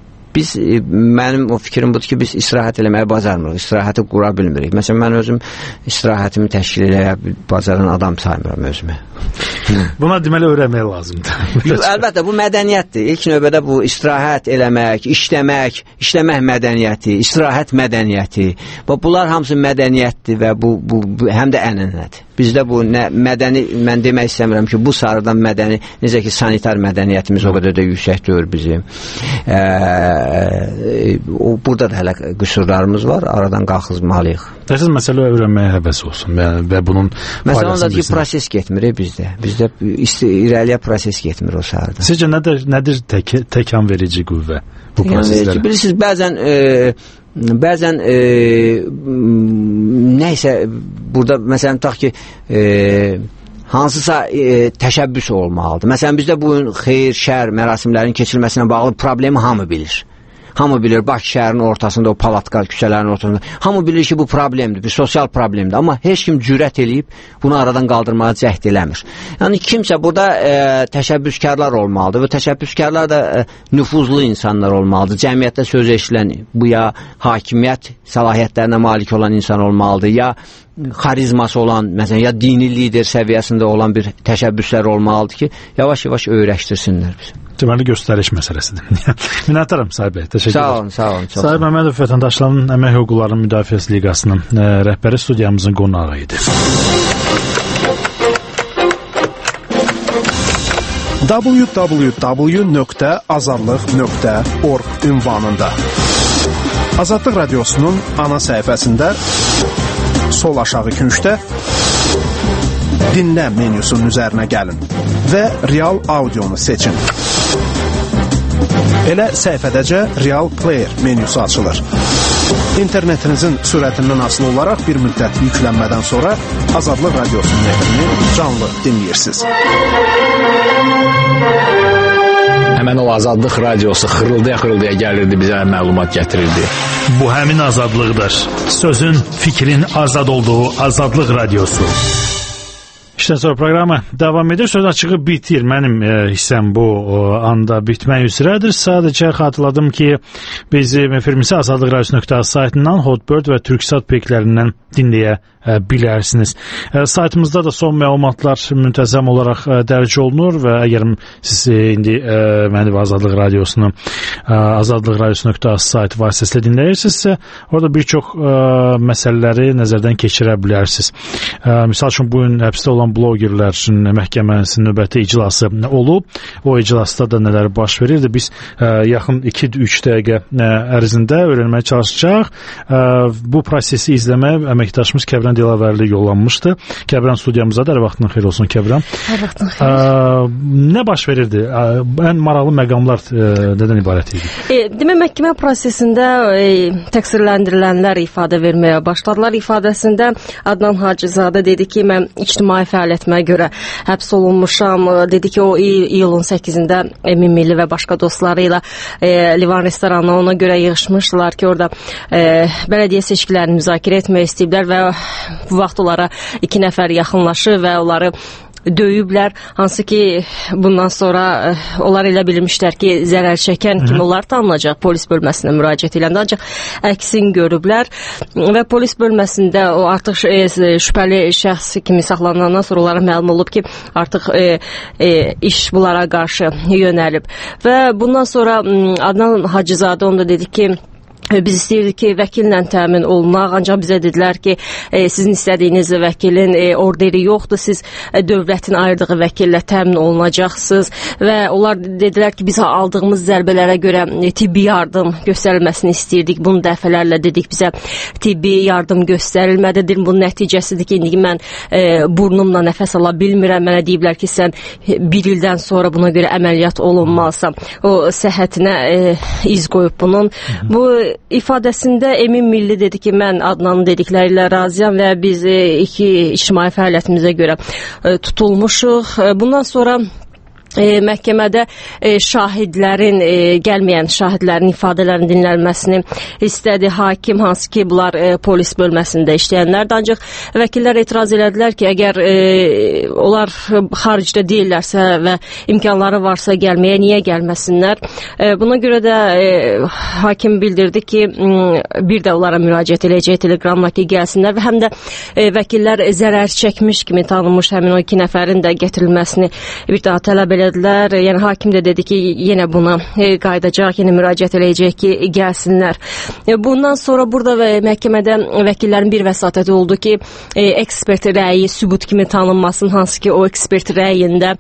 Mənim o fikrim budur ki, biz istirahət eləməyə bacarmırıq, istirahəti qura bilmirik. Məsələn, mən özüm istirahətimi təşkil eləyə bacaran adam saymıram özümü. Buna deməli öyrənmək lazımdır. Əlbəttə, bu mədəniyyətdir. İlk növbədə bu istirahət eləmək, işləmək mədəniyyəti, istirahət mədəniyyəti. Bunlar hamısı mədəniyyətdir və bu həm də ənənədir. Bizdə bu mədəni, mən demək istəmirəm ki, bu sarıdan mədəni, necə ki, sanitar mədəniyyətimiz o qədər də yüksək deyil bizim. Burada da hələ qüsurlarımız var, aradan qalxızmalıyıq. Əsas məsələ öyrənməyə həvəs olsun və bunun məsələn, ondakı proses getmir bizdə. Bizdə irəliyə proses getmir o sarıdan. Sizcə nədir təkan verici qüvvə bu proseslərə? Bilirsiniz, bəzən nəysə burada məsələn tutaq ki hansısa təşəbbüs olmalıdır. Məsələn bizdə bu xeyir, şər mərasimlərin keçirilməsinə bağlı problemi hamı bilir. Hamı bilir, Bakı şəhərinin ortasında, o palatka küçələrin ortasında. Hamı bilir ki, bu problemdir, bir sosial problemdir. Amma heç kim cürət eləyib bunu aradan qaldırmağa cəhd eləmir. Yəni, kimsə burada təşəbbüskarlar olmalıdır və təşəbbüskarlar da nüfuzlu insanlar olmalıdır. Cəmiyyətdə söz eşilən, bu ya hakimiyyət səlahiyyətlərinə malik olan insan olmalıdır, ya xarizması olan, məsələn, ya dini lider səviyyəsində olan bir təşəbbüslər olmalıdır ki, yavaş-yavaş öyrəşdirsinlər bizi. Deməli, göstəriş məsələsidir. Minnətdaram Sahib bəy, təşəkkür ederim. Sağ olun. Sahib Məmmədov Vətəndaşlarının Əmək Hüquqlarının Müdafiəsi Liqasının rəhbəri studiyamızın qonağı idi. www.azadlıq.org ünvanında Azadlıq Radiosunun ana səhifəsində sol aşağı küncdə dinlə menyusunun üzərinə gəlin və real audionu seçin. Elə səhifədəcə Real Player menyusu açılır. İnternetinizin sürətindən asılı olaraq bir müddət yüklənmədən sonra Azadlıq Radiosunun efrini canlı dinləyirsiniz. Həmən o Azadlıq Radiosu xırıldaya gəlirdi, bizə məlumat gətirirdi. Bu həmin azadlıqdır. Sözün, fikrin azad olduğu Azadlıq Radiosu. İşte sonra proqramı davam edir. Söz açığı bitir. Mənim hissəm bu anda bitmək üzrədir. Sadəcə xatırladım ki, bizim efirimizi Azadlıq Radiosu.az saytından, Hotbird və Türksat peklərindən dinləyə bilərsiniz. Saytımızda da son məlumatlar müntəzəm olaraq dərc olunur və əgər siz indi məni və Azadlıq Radiosunu Azadlıq Radiosu.az sayt vasitəsilə dinləyirsinizsə, orada bir çox məsələləri nəzərdən keçirə bilərsiniz. Misal üçün, bugün həbsdə olan blogerlərin məhkəməsinin növbəti iclası olub. O iclasda da nələr baş verirdi? Biz yaxın 2-3 dəqiqə ərzində öyrənməyə çalışacaq. Bu prosesi izləməyə əməkdaşımız Kəbran Kəbran Dilavərli yollanmışdı. Kəbran studiyamıza da hər vaxtın xeyir olsun Kəbran. Hər vaxtın xeyir. Nə baş verirdi? Ən maraqlı məqamlar nədən ibarət idi? Demək, məhkəmə prosesində təqsirləndirilənlər ifadə verməyə başladılar. İfadəsində Adnan Hacızadə dedi ki, mən ictimai fəaliyyətimə görə həbs olunmuşam. Dedi ki, o iyulun 8-də Emin Milli və başqa dostları ilə Livan restoranına ona görə yığışmışdılar ki, orada bələdiyyə seçkilərini müzakirə etmək istəyiblər və bu vaxt onlara 2 nəfər yaxınlaşır və onları döyüblər, hansı ki bundan sonra onlar elə bilmişlər ki, zərər çəkən kimi onlar tanınacaq polis bölməsinə müraciət edəndə, ancaq əksin görüblər və polis bölməsində o artıq şübhəli şəxs kimi saxlanandan sonra onlara məlum olub ki, artıq iş bunlara qarşı yönəlib və bundan sonra Adnan Hacızadə onda dedi ki, biz istəyirdik ki, vəkillə təmin olunaq, ancaq bizə dedilər ki, sizin istədiyiniz vəkilin orderi yoxdur, siz dövlətin ayırdığı vəkillə təmin olunacaqsınız və onlar dedilər ki, biz aldığımız zərbələrə görə tibbi yardım göstərilməsini istəyirdik, bunu dəfələrlə dedik, bizə tibbi yardım göstərilmədi, bunun nəticəsidir ki, indi mən burnumla nəfəs ala bilmirəm, mənə deyiblər ki, sən 1 ildən sonra buna görə əməliyyat olunmalısan, o səhhətinə iz qoyub bunun. Bu ifadəsində Emin Milli dedi ki, mən Adnanın dedikləri ilə razıyam və biz 2 ictimai fəaliyyətimizə görə tutulmuşuq. Bundan sonra məhkəmədə şahidlərin, gəlməyən şahidlərin ifadələrin dinlənməsini istədi hakim, hansı ki bunlar polis bölməsində işləyənlərdir. Ancaq vəkillər etiraz elədilər ki, əgər onlar xaricdə deyirlərsə və imkanları varsa gəlməyə, niyə gəlməsinlər? Buna görə də hakim bildirdi ki, bir də onlara müraciət edəcək teleqramla ki, gəlsinlər və həm də vəkillər zərər çəkmiş kimi tanınmış həmin o 2 nəfərin də gətirilməsini bir daha tələb elədilər. Yəni hakim də dedi ki, yenə buna qayıdacaq, yenə müraciət eləyəcək ki, gəlsinlər. Bundan sonra burada və məhkəmədə vəkillərin bir vəsatəti oldu ki, ekspert rəyi sübut kimi tanınmasın, hansı ki o ekspert rəyində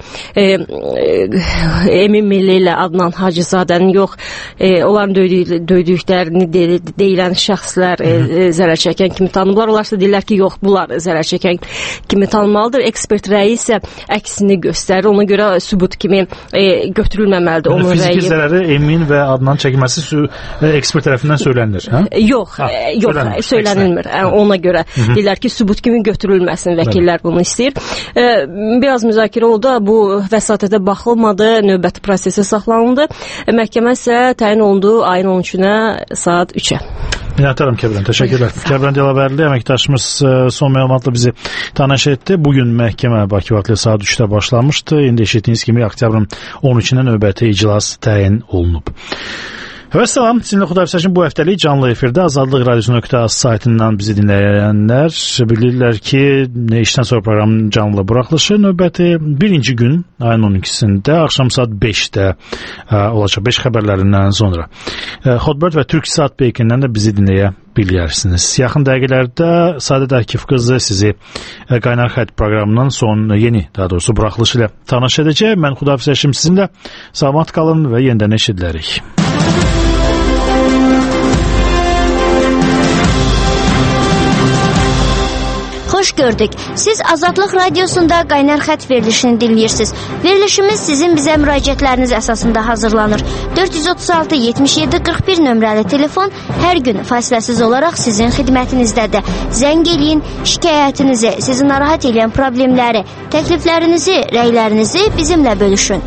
Emin Milli ilə Adnan Hacızadənin yox, onların döydüklərini deyilən şəxslər zərər çəkən kimi tanınırlar. Onlar isə deyirlər ki, yox, bunlar zərər çəkən kimi tanınmalıdır. Ekspert rəyi isə əksini göstərir. Ona görə sübut kimi götürülməməlidir onun rəyi. Fiziki zərəri Emin və Adnan çəkilməsi ekspert tərəfindən söylənilir, hə? Yox, söylənilmir. Ona görə deyirlər ki, sübut kimi götürülməsin, vəkillər bunu istəyir. Biraz müzakirə oldu, bu vəsatətə baxılmadı, növbəti prosesi saxlanıldı. Məhkəmə isə təyin olundu ayın 13-ünə saat 3-ə. Minnətdaram Kəbran, təşəkkürlər. Kəbran Dilavərli əməkdaşımız son məlumatla bizi tanış etdi. Bugün məhkəmə Bakı vaxtı saat 3-də başlamışdı. İndi eşitdiyiniz kimi oktyabrın 13-dən növbəti iclas təyin olunub. Və salam, sizinlə Xudafisəşin bu həftəlik canlı efirdə Azadlıq Radiosu.az saytından bizi dinləyənlər bilirlər ki, işdən sonra proqramın canlı buraxılışı növbəti birinci gün ayın 12-sində axşam saat 5-də olacaq, 5 xəbərlərindən sonra. Hotbird və Türk Saat Beykindən də bizi dinləyə bilirsiniz. Yaxın dəqiqələrdə Sadət Akif qızı sizi Qaynar Xətt proqramının daha doğrusu buraxılışı ilə tanış edəcək. Mən Xudafisəşim sizinlə, salamat qalın və yenidən eşidilərik. Xoş gördük. Siz Azadlıq Radiosunda Qaynar Xətt verilişini dinləyirsiniz. Verilişimiz sizin bizə müraciətləriniz əsasında hazırlanır. 436-77-41 nömrəli telefon hər gün fasiləsiz olaraq sizin xidmətinizdədir. Zəng eləyin, şikayətinizi, sizi narahat edən problemləri, təkliflərinizi, rəylərinizi bizimlə bölüşün.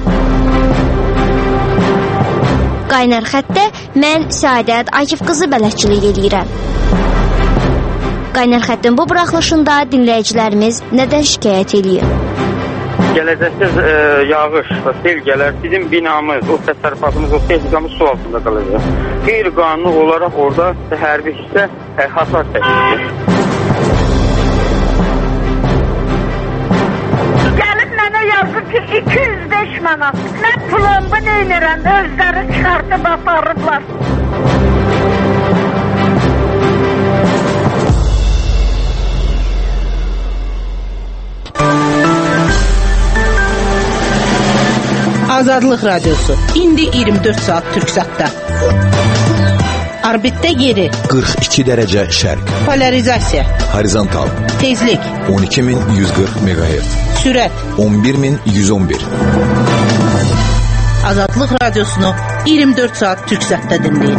Qaynar Xəttdə mən Səadət Akif qızı bələdçilik edirəm. Qaynar Xəttin bu buraxılışında dinləyicilərimiz nədən şikayət edir? Gələcəkdə yağış və sel gələr, bizim binamız, o təsərrüfatımız, o texnikamız su altında qalacaq. Qeyri-qanuni olaraq orada hərbi hissə hasar çəkir. Gəlib mənə yazır ki, 205 manat. Mən pulumbu neynirəm, özləri çıxartıb aparıblar. Azadlıq Radiosu. İndi 24 saat Türksatda. Orbitdə yeri 42 dərəcə şərq. Polarizasiya Horizontal Tezlik 12140 MHz. Sürət 11111. Azadlıq radiosunu 24 saat Türksat'ta dinləyin.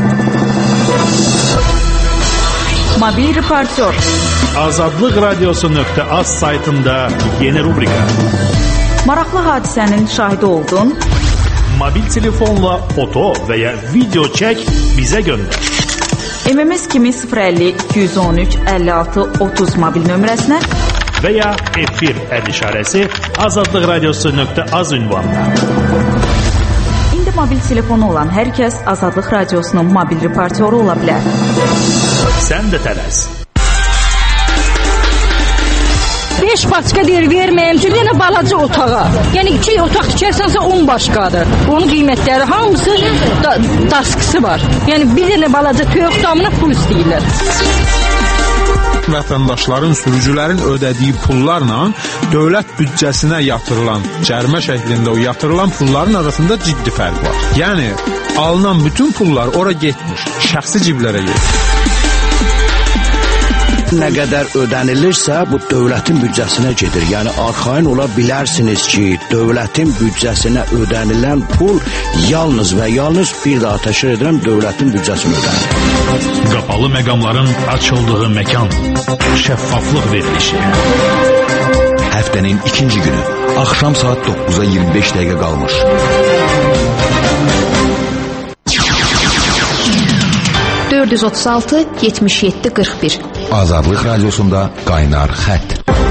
Mobil reportör Azadlıq radiosu.az saytında yeni rubrika. Maraqlı hadisənin şahidi oldun. Mobil telefonla foto və ya video çək, bizə göndər. MMS kimi 050 213 56 30 mobil nömrəsinə və ya efir işarəsi Azadlıq radiosu.az ünvanına. İndi mobil telefonu olan hər kəs Azadlıq radiosunun mobil reportyoru ola bilər. Sən də tələs. 5 başqa deyir verməyim ki, yenə balaca otağa. Yəni 2 otaq tikərsənsə 10 başqadır. Onun qiymətləri hamısı daskısı var. Yəni bir dənə balaca toyuq damına pul istəyirlər. Vətəndaşların, sürücülərin ödədiyi pullarla dövlət büdcəsinə yatırılan, cərimə şəklində o yatırılan pulların arasında ciddi fərq var. Yəni alınan bütün pullar ora getmiş, şəxsi ciblərə getmiş. Nə qədər ödənilirsə, bu dövlətin büdcəsinə gedir. Yəni, arxain ola bilərsiniz ki, dövlətin büdcəsinə ödənilən pul yalnız və yalnız bir daha təşkil edirəm, dövlətin büdcəsinə ödənilir. Qapalı məqamların açıldığı məkan, şəffaflıq verilişi. Həftənin ikinci günü, axşam saat 9'a 25 dəqiqə qalmış. ...436 77 41. Azadlıq radiosunda qaynar xətt.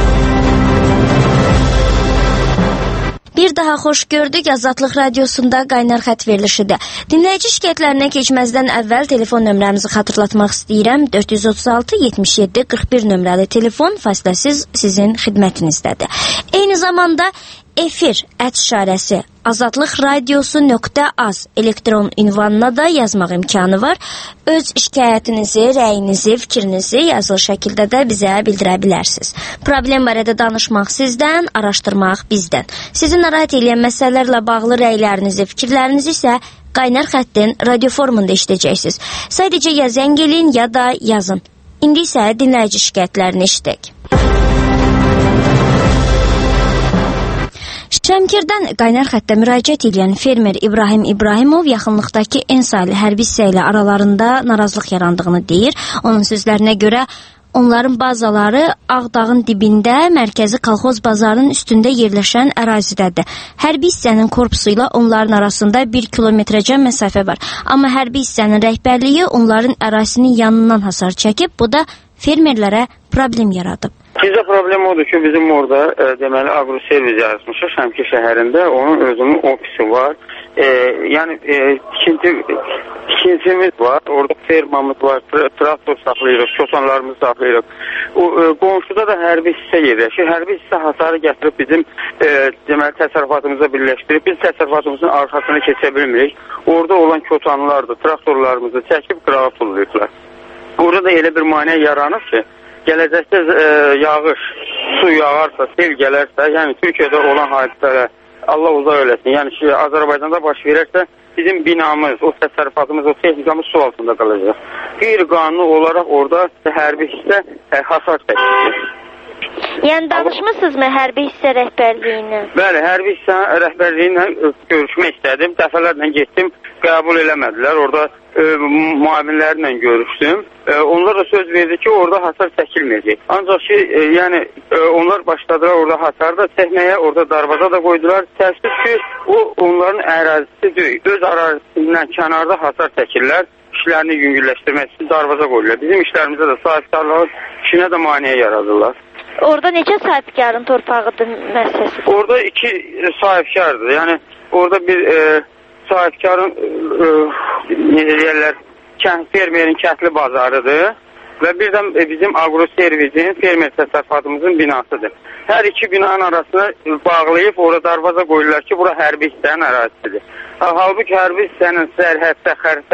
Bir daha xoş gördük. Azadlıq radiosunda qaynar xətt verilişidir. Dinləyici şikayətlərinə keçməzdən əvvəl telefon nömrəmizi xatırlatmaq istəyirəm. 436 77 41 nömrəli telefon fasiləsiz sizin xidmətinizdədir. Eyni zamanda efir @işarəsi azadlıqradiosu.az elektron ünvanına da yazmaq imkanı var. Öz şikayətinizi, rəyinizi, fikrinizi yazılı şəkildə də bizə bildirə bilərsiniz. Problem barədə danışmaq sizdən, araşdırmaq bizdən. Sizi narahat edən məsələlərlə bağlı rəylərinizi, fikirlərinizi isə qaynar xəttin radio formunda işləyəcəksiniz. Sadəcə ya zəng edin ya da yazın. İndi isə dinləyici şikayətlərini eşidək. Şəmkirdən qaynar xəttə müraciət edən fermer İbrahim İbrahimov yaxınlıqdakı Ensali hərbi hissə ilə aralarında narazılıq yarandığını deyir. Onun sözlərinə görə onların bazaları Ağdağın dibində mərkəzi kolxoz bazarının üstündə yerləşən ərazidədir. Hərbi hissənin korpusu ilə onların arasında 1 kilometrəcə məsafə var. Amma hərbi hissənin rəhbərliyi onların ərazisinin yanından hasar çəkib, bu da fermerlərə problem yaradıb. Bizdə problem odur ki, bizim orada deməli agroservis yaratmışıq Şəmkir şəhərində, onun özünün ofisi var. Yəni tikintimiz var, orada fermamız var, traktor saxlayırıq, çosanlarımızı saxlayırıq. Qonşuda da hərbi hissə yerləşir. Hərbi hissə hasarı gətirib bizim deməli təsərrüfatımıza birləşdirib. Biz təsərrüfatımızın arxasına keçə bilmirik. Orada olan çotanlardır, traktorlarımızı çəkib qırağa tullayıblar. Orada da elə bir maneə yaranır ki, gələcəkdə yağış, su yağarsa, sel gələrsə, yəni Türkiyədə olan hadisələrə Allah uzaq eləsin. Yəni ki, Azərbaycanda baş verərsə, bizim binamız, o təsərrüfatımız, o texnikamız su altında qalacaq. Qeyri-qanuni olaraq orada hərbi hissə hasar çəkir. Yəni danışmısınızmı hərbi hissə rəhbərliyinə? Bəli, hərbi hissə rəhbərliyinə görüşmək istədim. Dəfələrlə getdim, qəbul eləmədilər. Orada müavinlərlə görüşdüm. Onlar da söz verdi ki, orada hasar çəkilməyəcək. Ancaq ki, yəni onlar başladılar orada hasarda çəkməyə, orada darvaza da qoydular. Təəssüf ki, o onların ərazisi deyil. Öz ərazisindən kənarda hasar çəkirlər. İşlərini yüngülləşdirmək üçün darvaza qoyurlar. Bizim işlərimizdə də sahibkarlığın işinə də maneə yaradırlar. Orada neçə sahibkarın torpağıdır məsələsi? Orada 2 sahibkardır. Yəni orada bir sahibkarın necə deyirlər, fermerin kəndli bazarıdır və bir də bizim agroservisin, fermer təsərrüfatımızın binasıdır. Hər iki binanın arasına bağlayıb orada darvaza qoyurlar ki, bura hərbi hissənin ərazisidir. Halbuki hərbi hissənin sərhəddə, xəritədə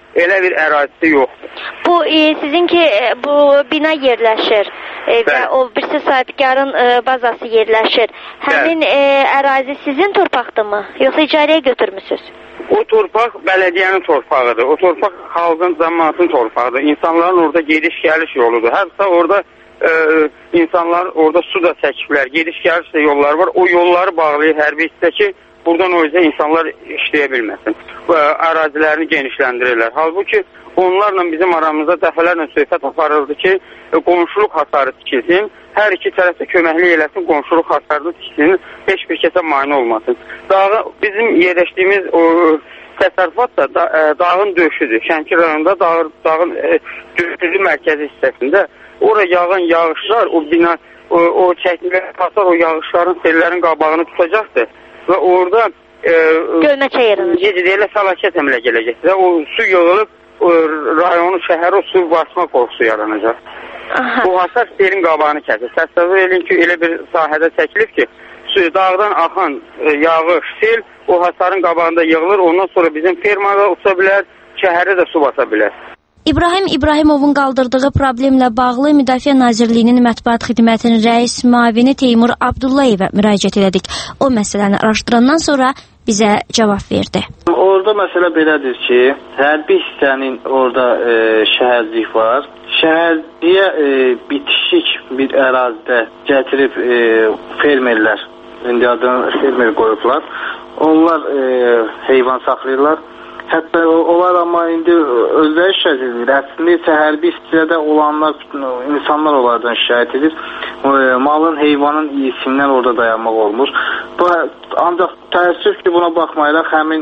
elə bir ərazisi yoxdur. Bu sizinki bu bina yerləşir və o birisi sahibkarın bazası yerləşir. Həmin ərazi sizin torpaqdırmı, yoxsa icarəyə götürmüsünüz? O torpaq bələdiyyənin torpağıdır. O torpaq xalqın, cəmaatın torpağıdır. İnsanların orada gediş-gəliş yoludur. Hətta orada insanlar orada su da çəkiblər, gediş-gəliş də yollar var. O yolları bağlayır hərbi hissə ki, buradan o yüzden insanlar işləyə bilməsin. Ərazilərini genişləndirirlər. Halbuki onlarla bizim aramızda dəfələrlə söhbət aparıldı ki, qonşuluq hasarı tikilsin, hər iki tərəfdə köməklik eləsin, qonşuluq hasarı tikilsin, heç bir kəsə mane olmasın. Bizim yerləşdiyimiz o təsərrüfat da dağın döşüdür. Şəmkir rayonunda dağın döşüdü mərkəzi hissəsində. Oraya yağan yağışlar, o bina, o çəkilən hasar o yağışların, sellərin qabağını tutacaqdır. Və orada gölməçə yaranır. Gecə fəlakət əmələ gələcək. Və o su yığılıb rayonu, şəhəri o su basma qorxusu yaranacaq. Aha. Bu hasar selin qabağını kəsir. Təsəvvür edin ki, elə bir sahədə çəkilib ki, dağdan axan yağış, sel o hasarın qabağında yığılır. Ondan sonra bizim fermada uça bilər, şəhəri də su basa bilər. İbrahim İbrahimovun qaldırdığı problemlə bağlı Müdafiə Nazirliyinin mətbuat xidmətinin rəis müavini Teymur Abdullayevə müraciət elədik. O məsələni araşdırandan sonra bizə cavab verdi. Orada məsələ belədir ki, hərbi hissənin orada şəhərlik var. Şəhərliyə bitişik bir ərazidə gətirib fermerlər, indi adını fermer qoyublar. Onlar heyvan saxlayırlar. Hətta onlar amma indi özləri şikayət edir. Əslində isə hərbi hissədə olanlar, insanlar onlardan şikayət edir. Malın, heyvanın iyisindən orada dayanmaq olmur. Ancaq təəssüf ki, buna baxmayaraq həmin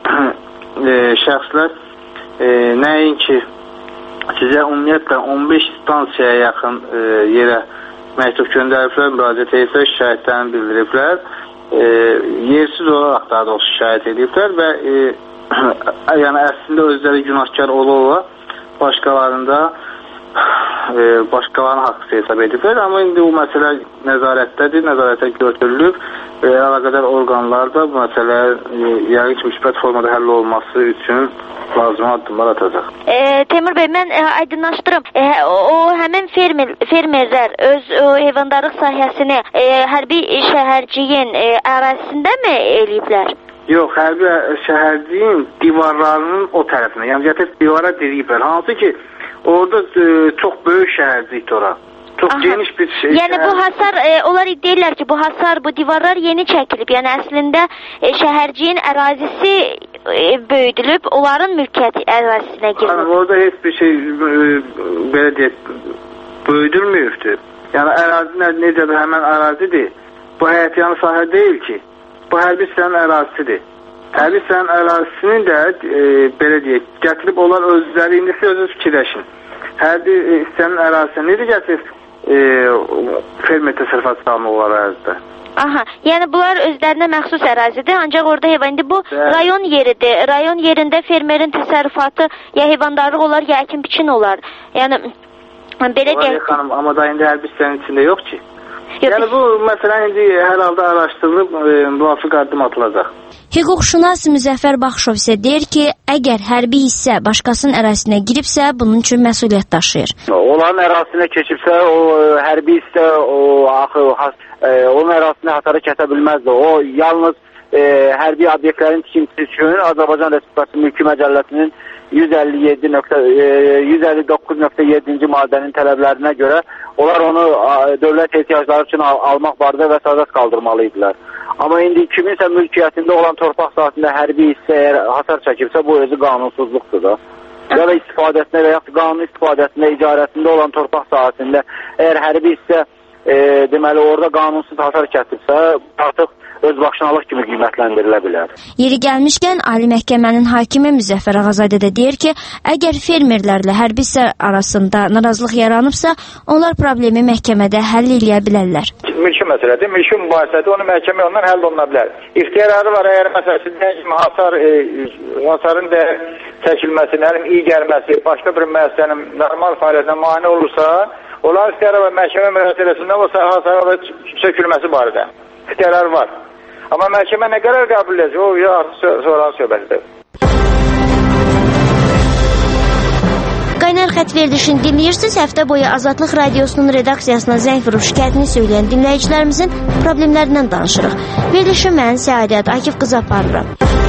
şəxslər nəinki sizə ümumiyyətlə 15 stansiyaya yaxın yerə məktub göndəriblər, müraciət ediblər, şikayətlərini bildiriblər. Yersiz olaraq daha doğrusu şikayət ediblər və yəni əslində özləri günahkar ola başqalarını haqsız hesab ediblər. Amma indi bu məsələ nəzarətdədir, nəzarətə götürülüb. Əlaqədar orqanlar da bu məsələyə yəqin ki, müsbət formada həll olması üçün lazım addımlar atacaq. Teymur bəy, mən aydınlaşdırım. O həmin fermerlər öz heyvandarlıq sahəsini hərbi şəhərciyin ərazisindəmi eləyiblər? Yox, hərbi şəhərciyin divarlarının o tərəfinə, yəni gətirib divara diriyiblər. Hansı ki, orada çox böyük şəhərcikdir ora. Çox geniş bir şey. Yəni bu hasar, onlar deyirlər ki, bu hasar, bu divarlar yeni çəkilib. Yəni əslində şəhərciyin ərazisi böyüdülüb, onların mülkiyyət ərazisinə girilib. Orada heç bir şey belə deyək, böyüdülməyibdir. Yəni ərazi necədir, həmən ərazidir. Bu həyətyanı sahə deyil ki. Bu hərbi hissənin ərazisidir. Hərbi hissənin ərazisini də belə deyək, gətirib onlar özləri, indi siz özünüz fikirləşin. Hərbi hissənin ərazisini necə gətirib fermer təsərrüfatı salmaq olar ərazidə? Aha, yəni bunlar özlərinə məxsus ərazidir, ancaq orada heyvan, indi bu rayon yeridir. Rayon yerində fermerin təsərrüfatı ya heyvandarlıq olar, ya əkin biçin olar. Yəni belə deyək. Xanım, amma da indi hərbi hissənin içində yox ki. Yəni bu məsələ indi hər halda araşdırılıb müvafiq addım atılacaq. Hüquqşünas Müzəffər Baxışov isə deyir ki, əgər hərbi hissə başqasının ərazisinə giribsə, bunun üçün məsuliyyət daşıyır. Onların ərazisinə keçibsə, o hərbi hissə onun ərazisinə hasarı kəsə bilməzdi. O yalnız hərbi obyektlərin tikintisi üçün Azərbaycan Respublikası Mülki Məcəlləsinin 159.7-ci maddənin tələblərinə görə onlar onu dövlət ehtiyacları üçün almaq barədə vəsatət qaldırmalıydılar. Amma indi kiminsə mülkiyyətində olan torpaq sahəsində hərbi hissə əgər hasar çəkibsə, bu özü qanunsuzluqdur da. Ya da istifadəsində və yaxud qanun istifadəsində, icarəsində olan torpaq sahəsində əgər hərbi hissə deməli orada qanunsuz hasar kəsibsə, artıq öz başınalıq kimi qiymətləndirilə bilər. Yeri gəlmişkən, Ali Məhkəmənin hakimi Müzəffər Ağazadə də deyir ki, əgər fermerlərlə hərbi hissə arasında narazılıq yaranıbsa, onlar problemi məhkəmədə həll eləyə bilərlər. Mülki məsələdir, mülki mübahisədir, onu məhkəmə ondan həll oluna bilər. İxtiyarları var, əgər məsələsində hasarın dəyər çəkilməsi, iyi gəlməsi, başqa bir müəssisənin normal fəaliyyətinə mane olursa, onlar ixtiyarı və məhkəmə müraciətəsində o hasarın sökülməsi barədə ixtiyarları var. Amma məhkəmə nə qərar qəbul edəcək, o artıq sonranın söhbətidir. Qaynar xətt verilişini dinləyirsiniz. Həftə boyu Azadlıq Radiosunun redaksiyasına zəng vurub şikayətini söyləyən dinləyicilərimizin problemlərindən danışırıq. Verilişi mən Səadət Akif qızı aparıram.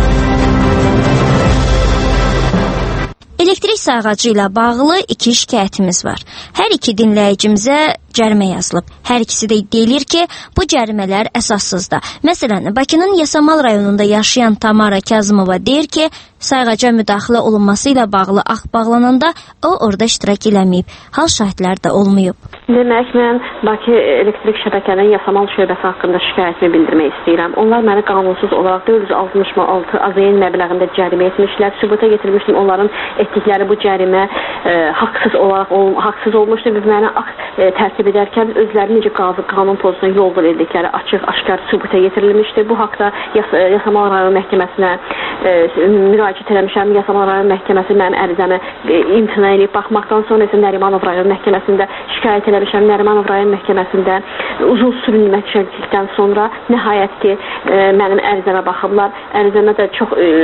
Elektrik sayğacı ilə bağlı 2 şikayətimiz var. Hər iki dinləyicimizə cərimə yazılıb. Hər ikisi də iddia edir ki, bu cərimələr əsassızdır. Məsələn, Bakının Yasamal rayonunda yaşayan Tamara Kazımova deyir ki, sayğaca müdaxilə olunması ilə bağlı akt bağlananda o orada iştirak eləməyib. Hal şahidlər də olmayıb. Demək, mən Bakı elektrik şəbəkənin Yasamal şöbəsi haqqında şikayətimi bildirmək istəyirəm. Onlar məni qanunsuz olaraq 466 AZN məbləğində cərimə etmişlər. Sübuta getirmişdim, onların etdikləri bu cərimə haqsız olmuşdu. Biz mənə akt tərtib edərkən özləri necə qanun pozusuna yol verdikləri açıq-aşkar sübuta getirilmişdi. Bu haqda Yasamal rayon məhkəməsinə müraciət eləmişəm. Yasamal rayon məhkəməsi mənim ərizəmə imtina edib baxmaqdan sonra isə Nərimanov rayon məhkəməsində şikayət eləmişəm. Nərimanov rayon məhkəməsində uzun sürünməkdən sonra nəhayət ki, mənim ərizəmə baxıblar. Ərizəmə də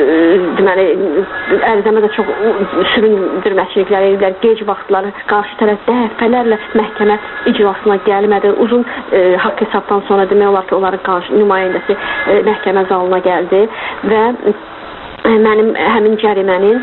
çox süründürməçiliklər ediblər. Gec vaxtları qarşı tərəf dəfələrlə məhkəmə iclasına gəlmədi. Uzun haqq hesabdan sonra demək olar ki, onların nümayəndəsi məhkəmə zalına gəldi və mənim həmin cərimənin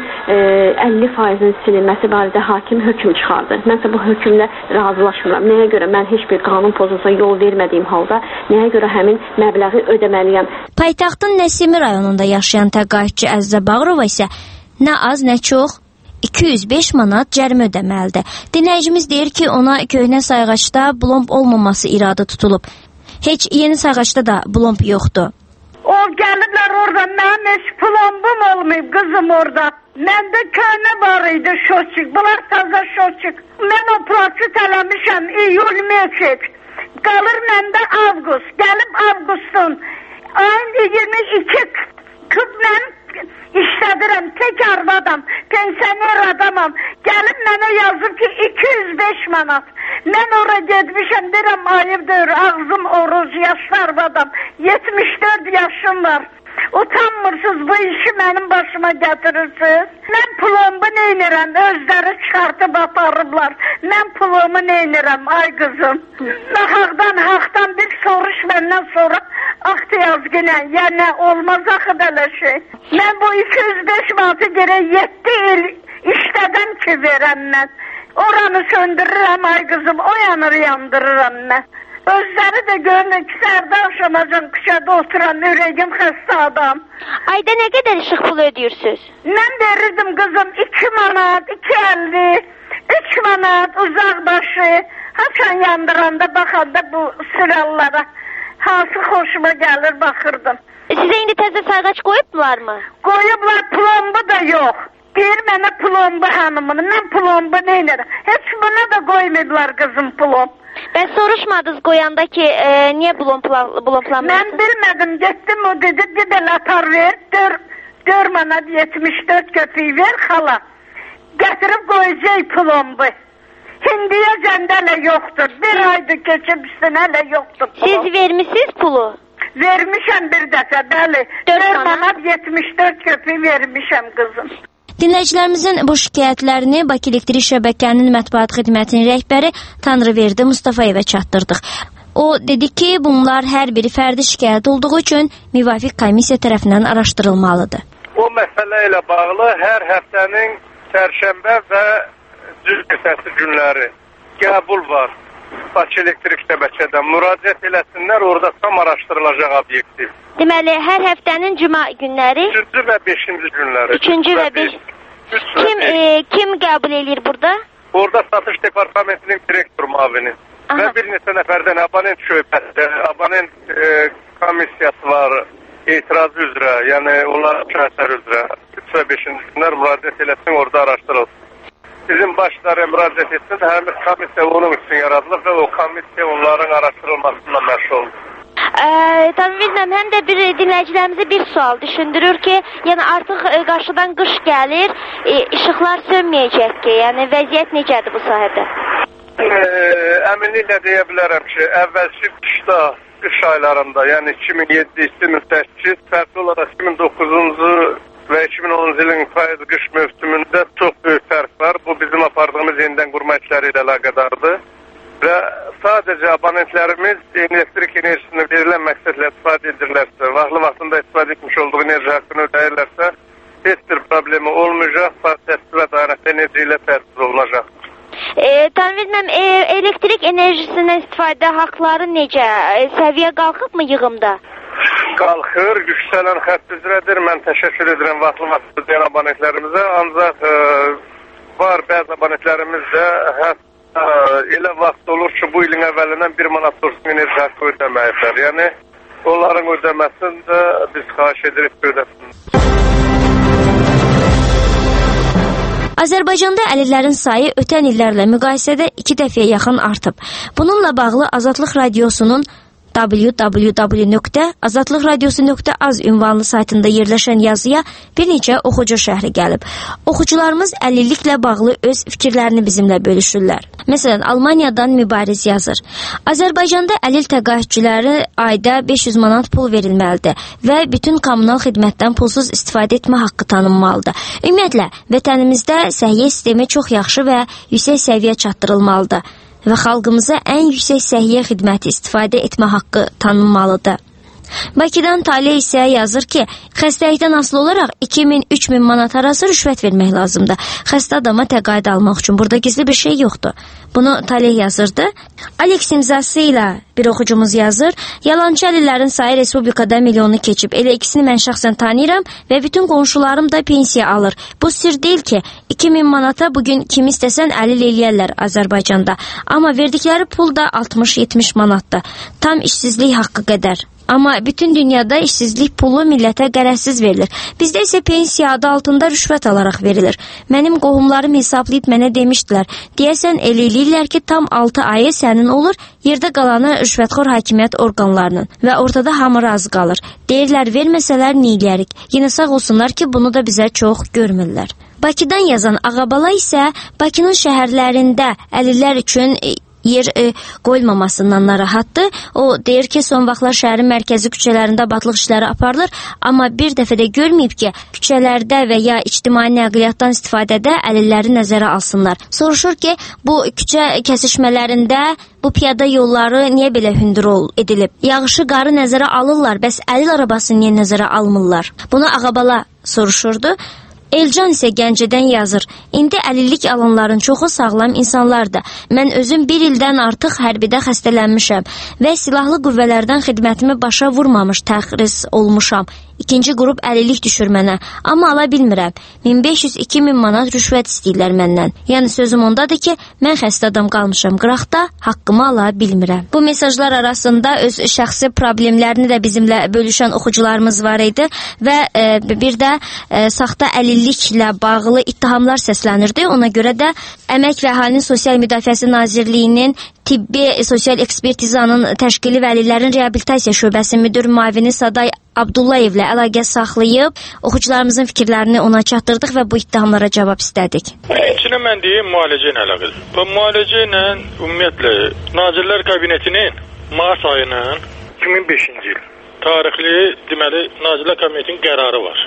50%-nin silinməsi barədə hakim hökm çıxardı. Mənsə bu hökmlə razılaşmıram. Nəyə görə mən heç bir qanun pozusuna yol vermədiyim halda, nəyə görə həmin məbləği ödəməliyəm? Paytaxtın Nəsimi rayonunda yaşayan təqaüdçü Əzzə Bağırova isə nə az, nə çox 205 manat cərimə ödəməlidir. Dinləyicimiz deyir ki, ona köhnə sayğacda blomb olmaması iradə tutulub. Heç yeni sayğacda da blomb yoxdur. O gəliblər orada, mənim heç plombum olmayıb qızım orada. Məndə köhnə var idi şoçik, bunlar taza şoçik. Mən o prosit eləmişəm iyul mesec. Qalır məndə avqust. Gəlib avqustun ayın 22 küblə işlədirəm, tek arvadım, pensioner adamam. Gəlib mənə yazıb ki 205 manat. Mən oraya gedmişəm, deyirəm ayıbdır, ağzım oruz, yaşlı arvadım. 74 yaşım var. Utanmırsınız, bu işi mənim başıma gətirirsiniz. Mən pulumu neynirəm, özləri çıxartıp aparıblar. Mən pulumu neynirəm, ay qızım. Haqdan bir soruş məndən sonra akt yaz günə, yəni olmaz axı belə şey. Mən bu 205 manatı gerək 7 il işlədən ki verəm mən. Oranı söndürürəm ay qızım, o yanır yandırıram mən. Özləri də görünür ki, sərdə axşamacan kuşada oturan ürəyim xəstə adam. Ayda nə qədər işıq pulu ödəyirsiniz? Mən verirdim qızım 2 manat, 2.50, 3 manat uzaq başı. Haçan yandıranda baxanda bu sırallara. Hansı xoşuma gəlir baxırdım. Sizə indi təzə sayğac qoyublarmı? Qoyublar, plombu da yox. Deyir mənə plombu hanımını, mən plombu neynirəm? Heç buna da qoymayıblar qızım plomb. Bəs soruşmadınız qoyanda ki, niyə blomplanmıyorsunuz? Mən bilmədim, getdim, o dedi, bir də latar ver, 4 manat 74 köpüyü ver xala. Gətirib qoyacaq plombu. Hindiyə cəndələ yoxdur, bir aydır keçib üstünə hələ yoxdur plomb. Siz vermişsiniz pulu? Vermişəm bir dəfə, bəli. 4 manat 74 köpüyü vermişəm qızım. Dinləyicilərimizin bu şikayətlərini Bakı Elektrik Şəbəkənin mətbuat xidmətinin rəhbəri Tanrıverdi Mustafayevə çatdırdıq. O dedi ki, bunlar hər biri fərdi şikayət olduğu üçün müvafiq komissiya tərəfindən araşdırılmalıdır. O məsələ ilə bağlı hər həftənin çərşənbə və cümləsi günləri qəbul var. Bakı Elektrik Şəbəkədən müraciət eləsinlər, orada tam araşdırılacaq obyektiv. Deməli, hər həftənin cümə günləri? 3-cü və 5-ci günləri. 3-cü və 5. Kim qəbul edir burada? Orada Satış Departamentinin direktor müavini. Və bir neçə nəfərdən abonent şöbəsi, abonent komissiyası var etirazı üzrə, yəni onlar şəhətlər üzrə. 3 və 5-ci günlər müraciət eləsin, orada araşdırılsın. Sizin başlara müraciət etsin, həmin komissiya onun üçün yaradılıb və o komissiya onların araşdırılmasıyla məşğuldur. Tabii bilmem, həm də bir dinləyicilərimizə bir sual düşündürür ki, yəni artıq qarşıdan qış gəlir, işıqlar sönməyəcək ki, yəni vəziyyət necədir bu sahədə? Əminliklə deyə bilərəm ki, əvvəlki qışda, qış aylarında, yəni 2007-2008 fərqli olaraq 2009-cu və 2010-cu ilin payız qış mövsümündə çox böyük fərq var. Bu bizim apardığımız yenidən qurma işləri ilə əlaqədardır. Və sadəcə abonentlərimiz elektrik enerjisini verilən məqsədlə istifadə edirlərsə, vaxtında istifadə etmiş olduğu enerji haqqını ödəyirlərsə, heç bir problemi olmayacaq, təsdiq və dayanıqlı enerji ilə təsis olunacaq. Tanrı bilməm, elektrik enerjisindən istifadə haqları necə? Səviyyə qalxıb mı yığımda? Qalxır, yüksələn xətt üzrədir. Mən təşəkkür edirəm vaxtında ödəyən abonentlərimizə. Ancaq var bəzi abonentlərimiz də elə vaxt olur ki, bu ilin əvvəlindən 1 manat dursun enerji haqqı ödəməyiblər. Yəni, onların ödəməsini də biz xahiş edirik ki, ödəsin. Azərbaycanda əlillərin sayı ötən illərlə müqayisədə 2 dəfəyə yaxın artıb. Bununla bağlı Azadlıq Radiosunun www.azadlıqradiosu.az ünvanlı saytında yerləşən yazıya bir neçə oxucu şəhri gəlib. Oxucularımız əlilliklə bağlı öz fikirlərini bizimlə bölüşürlər. Məsələn, Almaniyadan Mübariz yazır. Azərbaycanda əlil təqaüdçüləri ayda 500 manat pul verilməlidir və bütün kommunal xidmətdən pulsuz istifadə etmə haqqı tanınmalıdır. Ümumiyyətlə, vətənimizdə səhiyyə sistemi çox yaxşı və yüksək səviyyə çatdırılmalıdır və xalqımıza ən yüksək səhiyyə xidməti istifadə etmə haqqı tanınmalıdır. Bakıdan Talih isə yazır ki, xəstəlikdən asılı olaraq 2000-3000 manat arası rüşvət vermək lazımdır. Xəstə adama təqaüd almaq üçün. Burada gizli bir şey yoxdur. Bunu Talih yazırdı. Alex imzası ilə bir oxucumuz yazır. Yalancı əlillərin sayı respublikada milyonu keçib. Elə ikisini mən şəxsən tanıyıram və bütün qonşularım da pensiya alır. Bu sir deyil ki, 2000 manata bugün kimi istəsən əlil eləyərlər Azərbaycanda. Amma verdikləri pul da 60-70 manatdır. Tam işsizlik haqqı qədər. Amma bütün dünyada işsizlik pulu millətə qərəzsiz verilir. Bizdə isə pensiya adı altında rüşvət alaraq verilir. Mənim qohumlarım hesablayıb mənə demişdilər. Deyəsən elə eləyirlər ki, tam 6 ayı sənin olur, yerdə qalanı rüşvətxor hakimiyyət orqanlarının və ortada hamı razı qalır. Deyirlər, verməsələr neyləyərik? Yenə sağ olsunlar ki, bunu da bizə çox görmürlər. Bakıdan yazan Ağabala isə Bakının şəhərlərində əlillər üçün yer qoyulmamasından narahatdır. O deyir ki, son vaxtlar şəhərin mərkəzi küçələrində batlıq işləri aparılır, amma bir dəfə də görməyib ki, küçələrdə və ya ictimai nəqliyyatdan istifadədə əlilləri nəzərə alsınlar. Soruşur ki, bu küçə kəsişmələrində bu piyada yolları niyə belə hündür edilib? Yağışı, qarı nəzərə alırlar, bəs əlil arabasını niyə nəzərə almırlar? Bunu Ağabala soruşurdu. Elcan isə Gəncədən yazır. İndi əlillik alanların çoxu sağlam insanlardır. Mən özüm 1 ildən artıq hərbidə xəstələnmişəm və silahlı qüvvələrdən xidmətimi başa vurmamış təxris olmuşam. 2-ci qrup əlillik düşür mənə, amma ala bilmirəm. 1500-2000 manat rüşvət istəyirlər məndən. Yəni sözüm ondadır ki, mən xəstə adam qalmışam qıraqda, haqqımı ala bilmirəm. Bu mesajlar arasında öz şəxsi problemlərini də bizimlə bölüşən oxucularımız var idi və bir də saxta əlilliklə bağlı ittihamlar səslənirdi. Ona görə də Əmək və Əhalinin Sosial Müdafiəsi Nazirliyinin Tibbi Sosial Ekspertizanın təşkili və əlillərin reabilitasiya şöbəsi müdür müavini Saday Abdullayevlə əlaqə saxlayıb, oxucularımızın fikirlərini ona çatdırdıq və bu ittihamlara cavab istədik. İçinə mən deyim, müalicə ilə əlaqədir. Bu müalicə ilə ümumiyyətlə Nazirlər Kabinetinin mart ayının 2005-ci il tarixli, deməli, Nazirlər Kabinetinin qərarı var.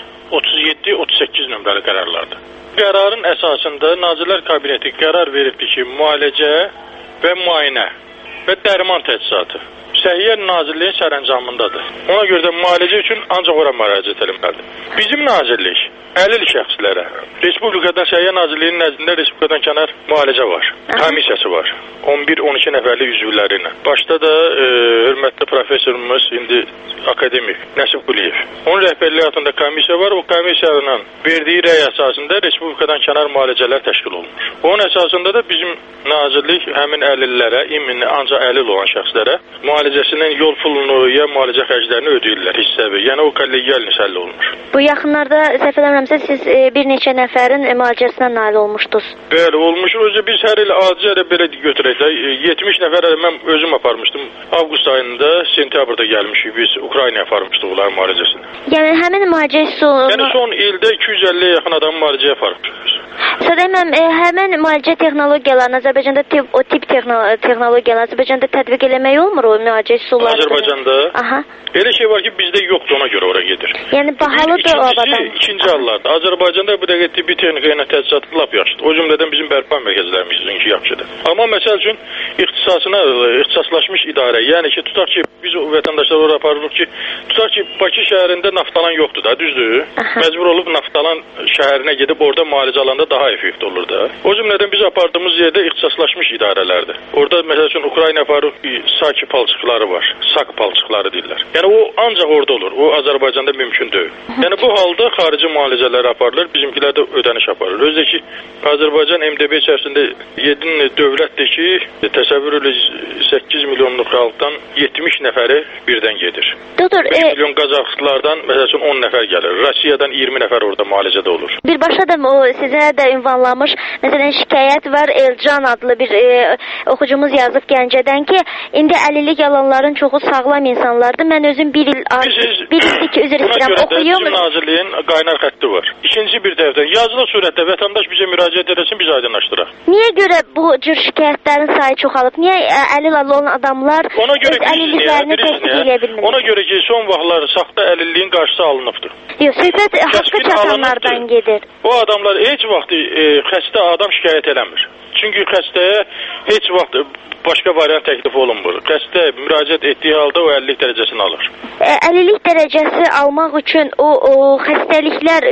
37-38 nömrəli qərarlardır. Qərarın əsasında Nazirlər Kabineti qərar veribdir ki, müalicə və müayinə və dərman təchizatı Səhiyyə Nazirliyin sərəncamındadır. Ona görə də müalicə üçün ancaq ora müraciət edilməlidir. Bizim nazirlik əlil şəxslərə Respublikadan Səhiyyə Nazirliyinin nəzdində Respublikadan kənar müalicə var. Komissiyası var. 11-12 nəfərli üzvləri ilə. Başda da hörmətli professorumuz indi akademik Nəsib Quliyev. Onun rəhbərliyi altında komissiya var. O komissiyanın verdiyi rəy əsasında Respublikadan kənar müalicələr təşkil olunmuş. Onun əsasında da bizim nazirlik həmin əlillərə, ancaq əlil olan şəxslərə müalicəsinin yol pulunu ya müalicə xərclərini ödəyirlər hissəvi. Yəni o kollegial nisəlli olmuş. Bu yaxınlarda səhv eləmirəmsə siz bir neçə nəfərin müalicəsinə nail olmuşdunuz. Bəli, olmuş. Özü biz hər il acı belə götürək də 70 nəfər mən özüm aparmışdım. Avqust ayında, sentyabrda gəlmişik biz Ukraynaya aparmışdıq onların müalicəsini. Yəni həmin müalicə sonu... Yəni son ildə 250-yə yaxın adam müalicəyə aparmışıq. Sadəməm, həmən müalicə texnologiyalarını Azərbaycanda o tip texnologiyalar Azərbaycanda tətbiq eləmək olmur o müalicə üsulları? Azərbaycanda? Aha. Elə şey var ki, bizdə yoxdur, ona görə ora gedir. Yəni bahalıdır o adam. İkinci hallarda Azərbaycanda bu dəqiqə tibbi texnika ilə təchizatı lap yaxşıdır. O cümlədən bizim bərpa mərkəzlərimizin yaxşıdır. Amma məsəl üçün ixtisaslaşmış idarə, yəni ki, tutaq ki, biz vətəndaşlar ora aparırıq ki, tutaq ki, Bakı şəhərində naftalan yoxdur da, düzdür? Məcbur olub naftalan şəhərinə gedib orada müalicə alanda daha effektiv olur da. O cümlədən biz apardığımız yerdə ixtisaslaşmış idarələrdir. Orada məsəl üçün Ukrayna aparıq, Saki palçıqları var, Sak palçıqları deyirlər. Yəni o ancaq orada olur. O Azərbaycanda mümkün deyil. Yəni bu halda xarici müalicələr aparılır, bizimkilər də ödəniş aparır. Özdə ki, Azərbaycan MDB içərisində 7 dövlətdir ki, təsəvvür edin 8 milyonluq xalqdan 70 nəfəri birdən gedir. 5 milyon Qazaxıstanlardan məsəl üçün 10 nəfər gəlir. Rusiyadan 20 nəfər orada müalicədə olur. Birbaşa da o sizə də ünvanlamış, məsələn, şikayət var, Elcan adlı bir oxucumuz yazıb Gəncədən ki, indi əlillik alanların çoxu sağlam insanlardır. Mən özüm bir ildir ki, üzr istəyirəm, oxuyum. Bizim Nazirliyin qaynar xətti var. İkinci bir tərəfdən yazılı surətdə vətəndaş bizə müraciət etsin, biz aydınlaşdıraq. Niyə görə bu cür şikayətlərin sayı çoxalıb? Niyə əlil olan adamlar öz əlilliklərini təsdiq edə bilmir? Ona görə ki, son vaxtlar saxta əlilliyin qarşısı alınıbdır. Yox, söhbət haqqı çatanlardan gedir. O adamlar heç vaxt xəstə adam şikayət eləmir. Çünki xəstəyə heç vaxt başqa variant təklif olunmur. Xəstə müraciət etdiyi halda o əlillik dərəcəsini alır. Əlillik dərəcəsi almaq üçün o xəstəliklər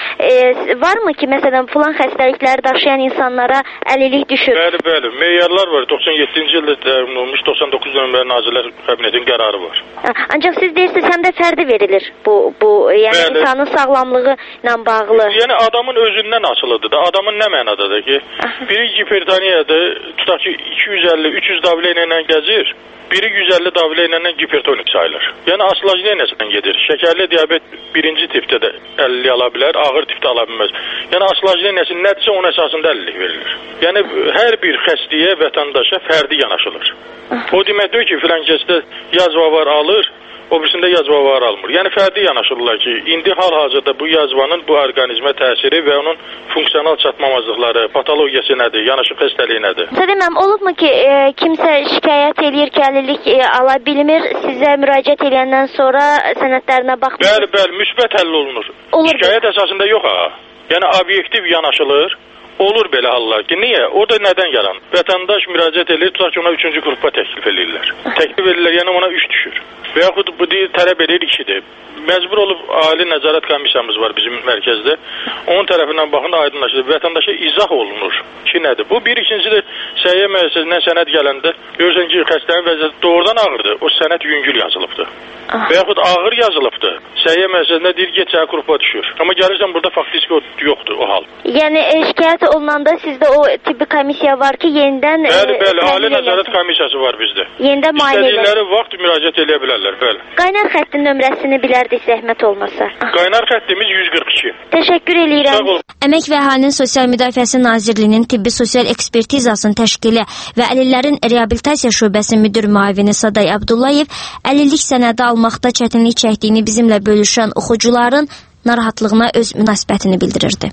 varmı ki, məsələn, filan xəstəlikləri daşıyan insanlara əlillik düşür? Bəli, meyarlar var. 97-ci ildə təmin olmuş 99 nömrəli Nazirlər Kabinetinin qərarı var. Ancaq siz deyirsiniz, həm də fərdi verilir bu yəni insanın sağlamlığı ilə bağlı. Yəni adamın özündən asılıdır da. Adamın nə mənadadır ki, biri hipertoniyadır, tutaq ki 250-300 davilə ilə gəzir. Biri 150 davilə ilə hipertonik sayılır. Yəni aslajniya nəsədən gedir. Şəkərli diabet birinci tipdə də əlillik ala bilər, ağır tipdə ala bilməz. Yəni aslajniya nədirsə onun əsasında əlillik verilir. Yəni hər bir xəstəyə, vətəndaşa fərdi yanaşılır. O deməkdir ki, filan kəsdə yazva var alır, o birisində yazva var almır. Yəni fərdi yanaşırlar ki, indi hal-hazırda bu yazvanın bu orqanizmə təsiri və onun funksional çatmamazlıqları, patologiyası nədir, yanaşıq xəstəliyi nədir? Sadəməm, olubmu ki, kimsə şikayət eləyir ki, əlillik ala bilmir, sizə müraciət edəndən sonra sənədlərinə baxmır? Bəli, müsbət həll olunur. Şikayət əsasında yox ha. Yəni obyektiv yanaşılır. Olur belə hallar ki, niyə? O da nədən yaranır? Vətəndaş müraciət edir, tutaq ki, ona 3-cü qrupa təklif edirlər. Təklif edirlər, yəni ona 3 düşür. Və yaxud bu tələb edir 2-dir. Məcbur olub Ali Nəzarət Komissiyamız var bizim mərkəzdə. Onun tərəfindən baxın aydınlaşır. Vətəndaşa izah olunur ki, nədir? Bu bir, ikincisi də səhiyyə müəssisəsindən sənəd gələndə görürsən ki, xəstənin vəziyyəti doğrudan ağırdır. O sənəd yüngül yazılıbdır. Və yaxud ağır yazılıbdır. Səhiyyə müəssisəsində deyir, get sənə qrupa düşür. Amma gəlirsən burada faktiki yoxdur o hal. Yəni şikayət olunanda sizdə o tibbi komissiya var ki, yenidən... Bəli, Ali Nəzarət Komissiyası var bizdə. Yenidən müayinə edir. İstədikləri vaxt müraciət edə bilərlər, bəli. Qaynar xəttin nömrəsini bilərdik zəhmət olmasa. Qaynar xəttimiz 142. Təşəkkür eləyirəm. Əmək və Əhalinin Sosial Müdafiəsi Nazirliyinin Tibbi Sosial Ekspertizasının təşkili və Əlillərin Reabilitasiya Şöbəsi Müdür Müavini Saday Abdullayev əlillik sənədi almaqda çətinlik çəkdiyini bizimlə bölüşən oxucuların narahatlığına öz münasibətini bildirirdi.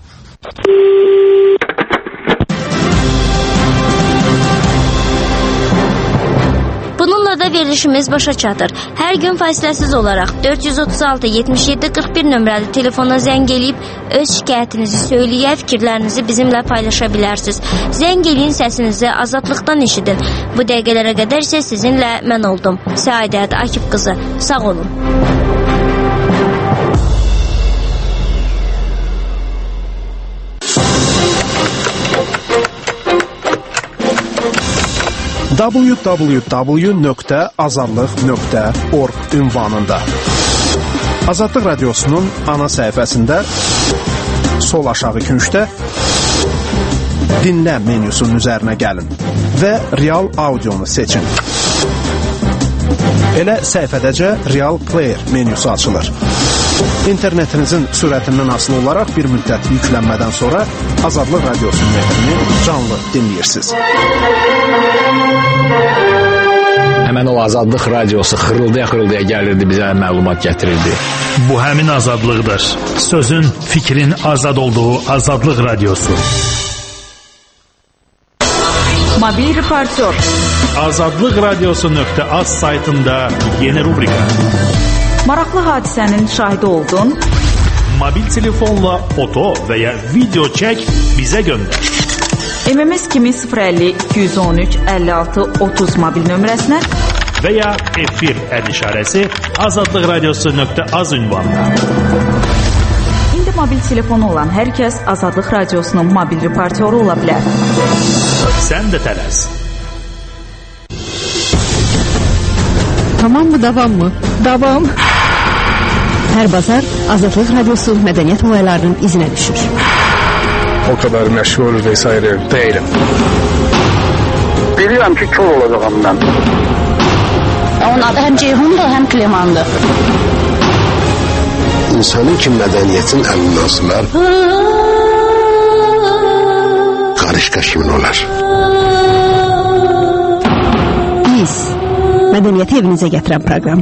Bununla da verilişimiz başa çatır. Hər gün fasiləsiz olaraq 436-77-41 nömrəli telefona zəng eləyib öz şikayətinizi söyləyə, fikirlərinizi bizimlə paylaşa bilərsiniz. Zəng eləyin, səsinizi azadlıqdan eşidin. Bu dəqiqələrə qədər isə sizinlə mən oldum. Səadət Akif qızı. Sağ olun. www.azadlıq.org ünvanında Azadlıq Radiosunun ana səhifəsində sol aşağı küncdə dinlə menyusunun üzərinə gəlin və real audionu seçin. Elə səhifədəcə Real Player menyusu açılır. İnternetinizin sürətindən asılı olaraq bir müddət yüklənmədən sonra Azadlıq Radiosunun efrini canlı dinləyirsiniz. Həmən o Azadlıq Radiosu xırıldaya-xırıldaya gəlirdi, bizə məlumat gətirirdi. Bu həmin azadlıqdır. Sözün, fikrin azad olduğu Azadlıq Radiosu. Mobil reportyor. Azadlıq Radiosu.az saytında yeni rubrika. Maraqlı hadisənin şahidi oldun. Mobil telefonla foto və ya video çək, bizə göndər. MMS kimi 050 213 56 30 mobil nömrəsinə və ya efir işarəsi Azadlıq Radiosu.az ünvanına. İndi mobil telefonu olan hər kəs Azadlıq Radiosunun mobil reportyoru ola bilər. Sən də tələs. Tamam mı, davam mı? Davam. Hər bazar Azadlıq Radiosu mədəniyyət olaylarının izinə düşür. O kadar məşğul vesaire değilim. Bilirəm ki, kör olacağım mən. Onun adı həm Ceyhundur, həm Klemandır. İnsanın ki mədəniyyətin əlindən asılar, qarışqa kimin olar? Biz, mədəniyyəti evinizə gətirən proqram.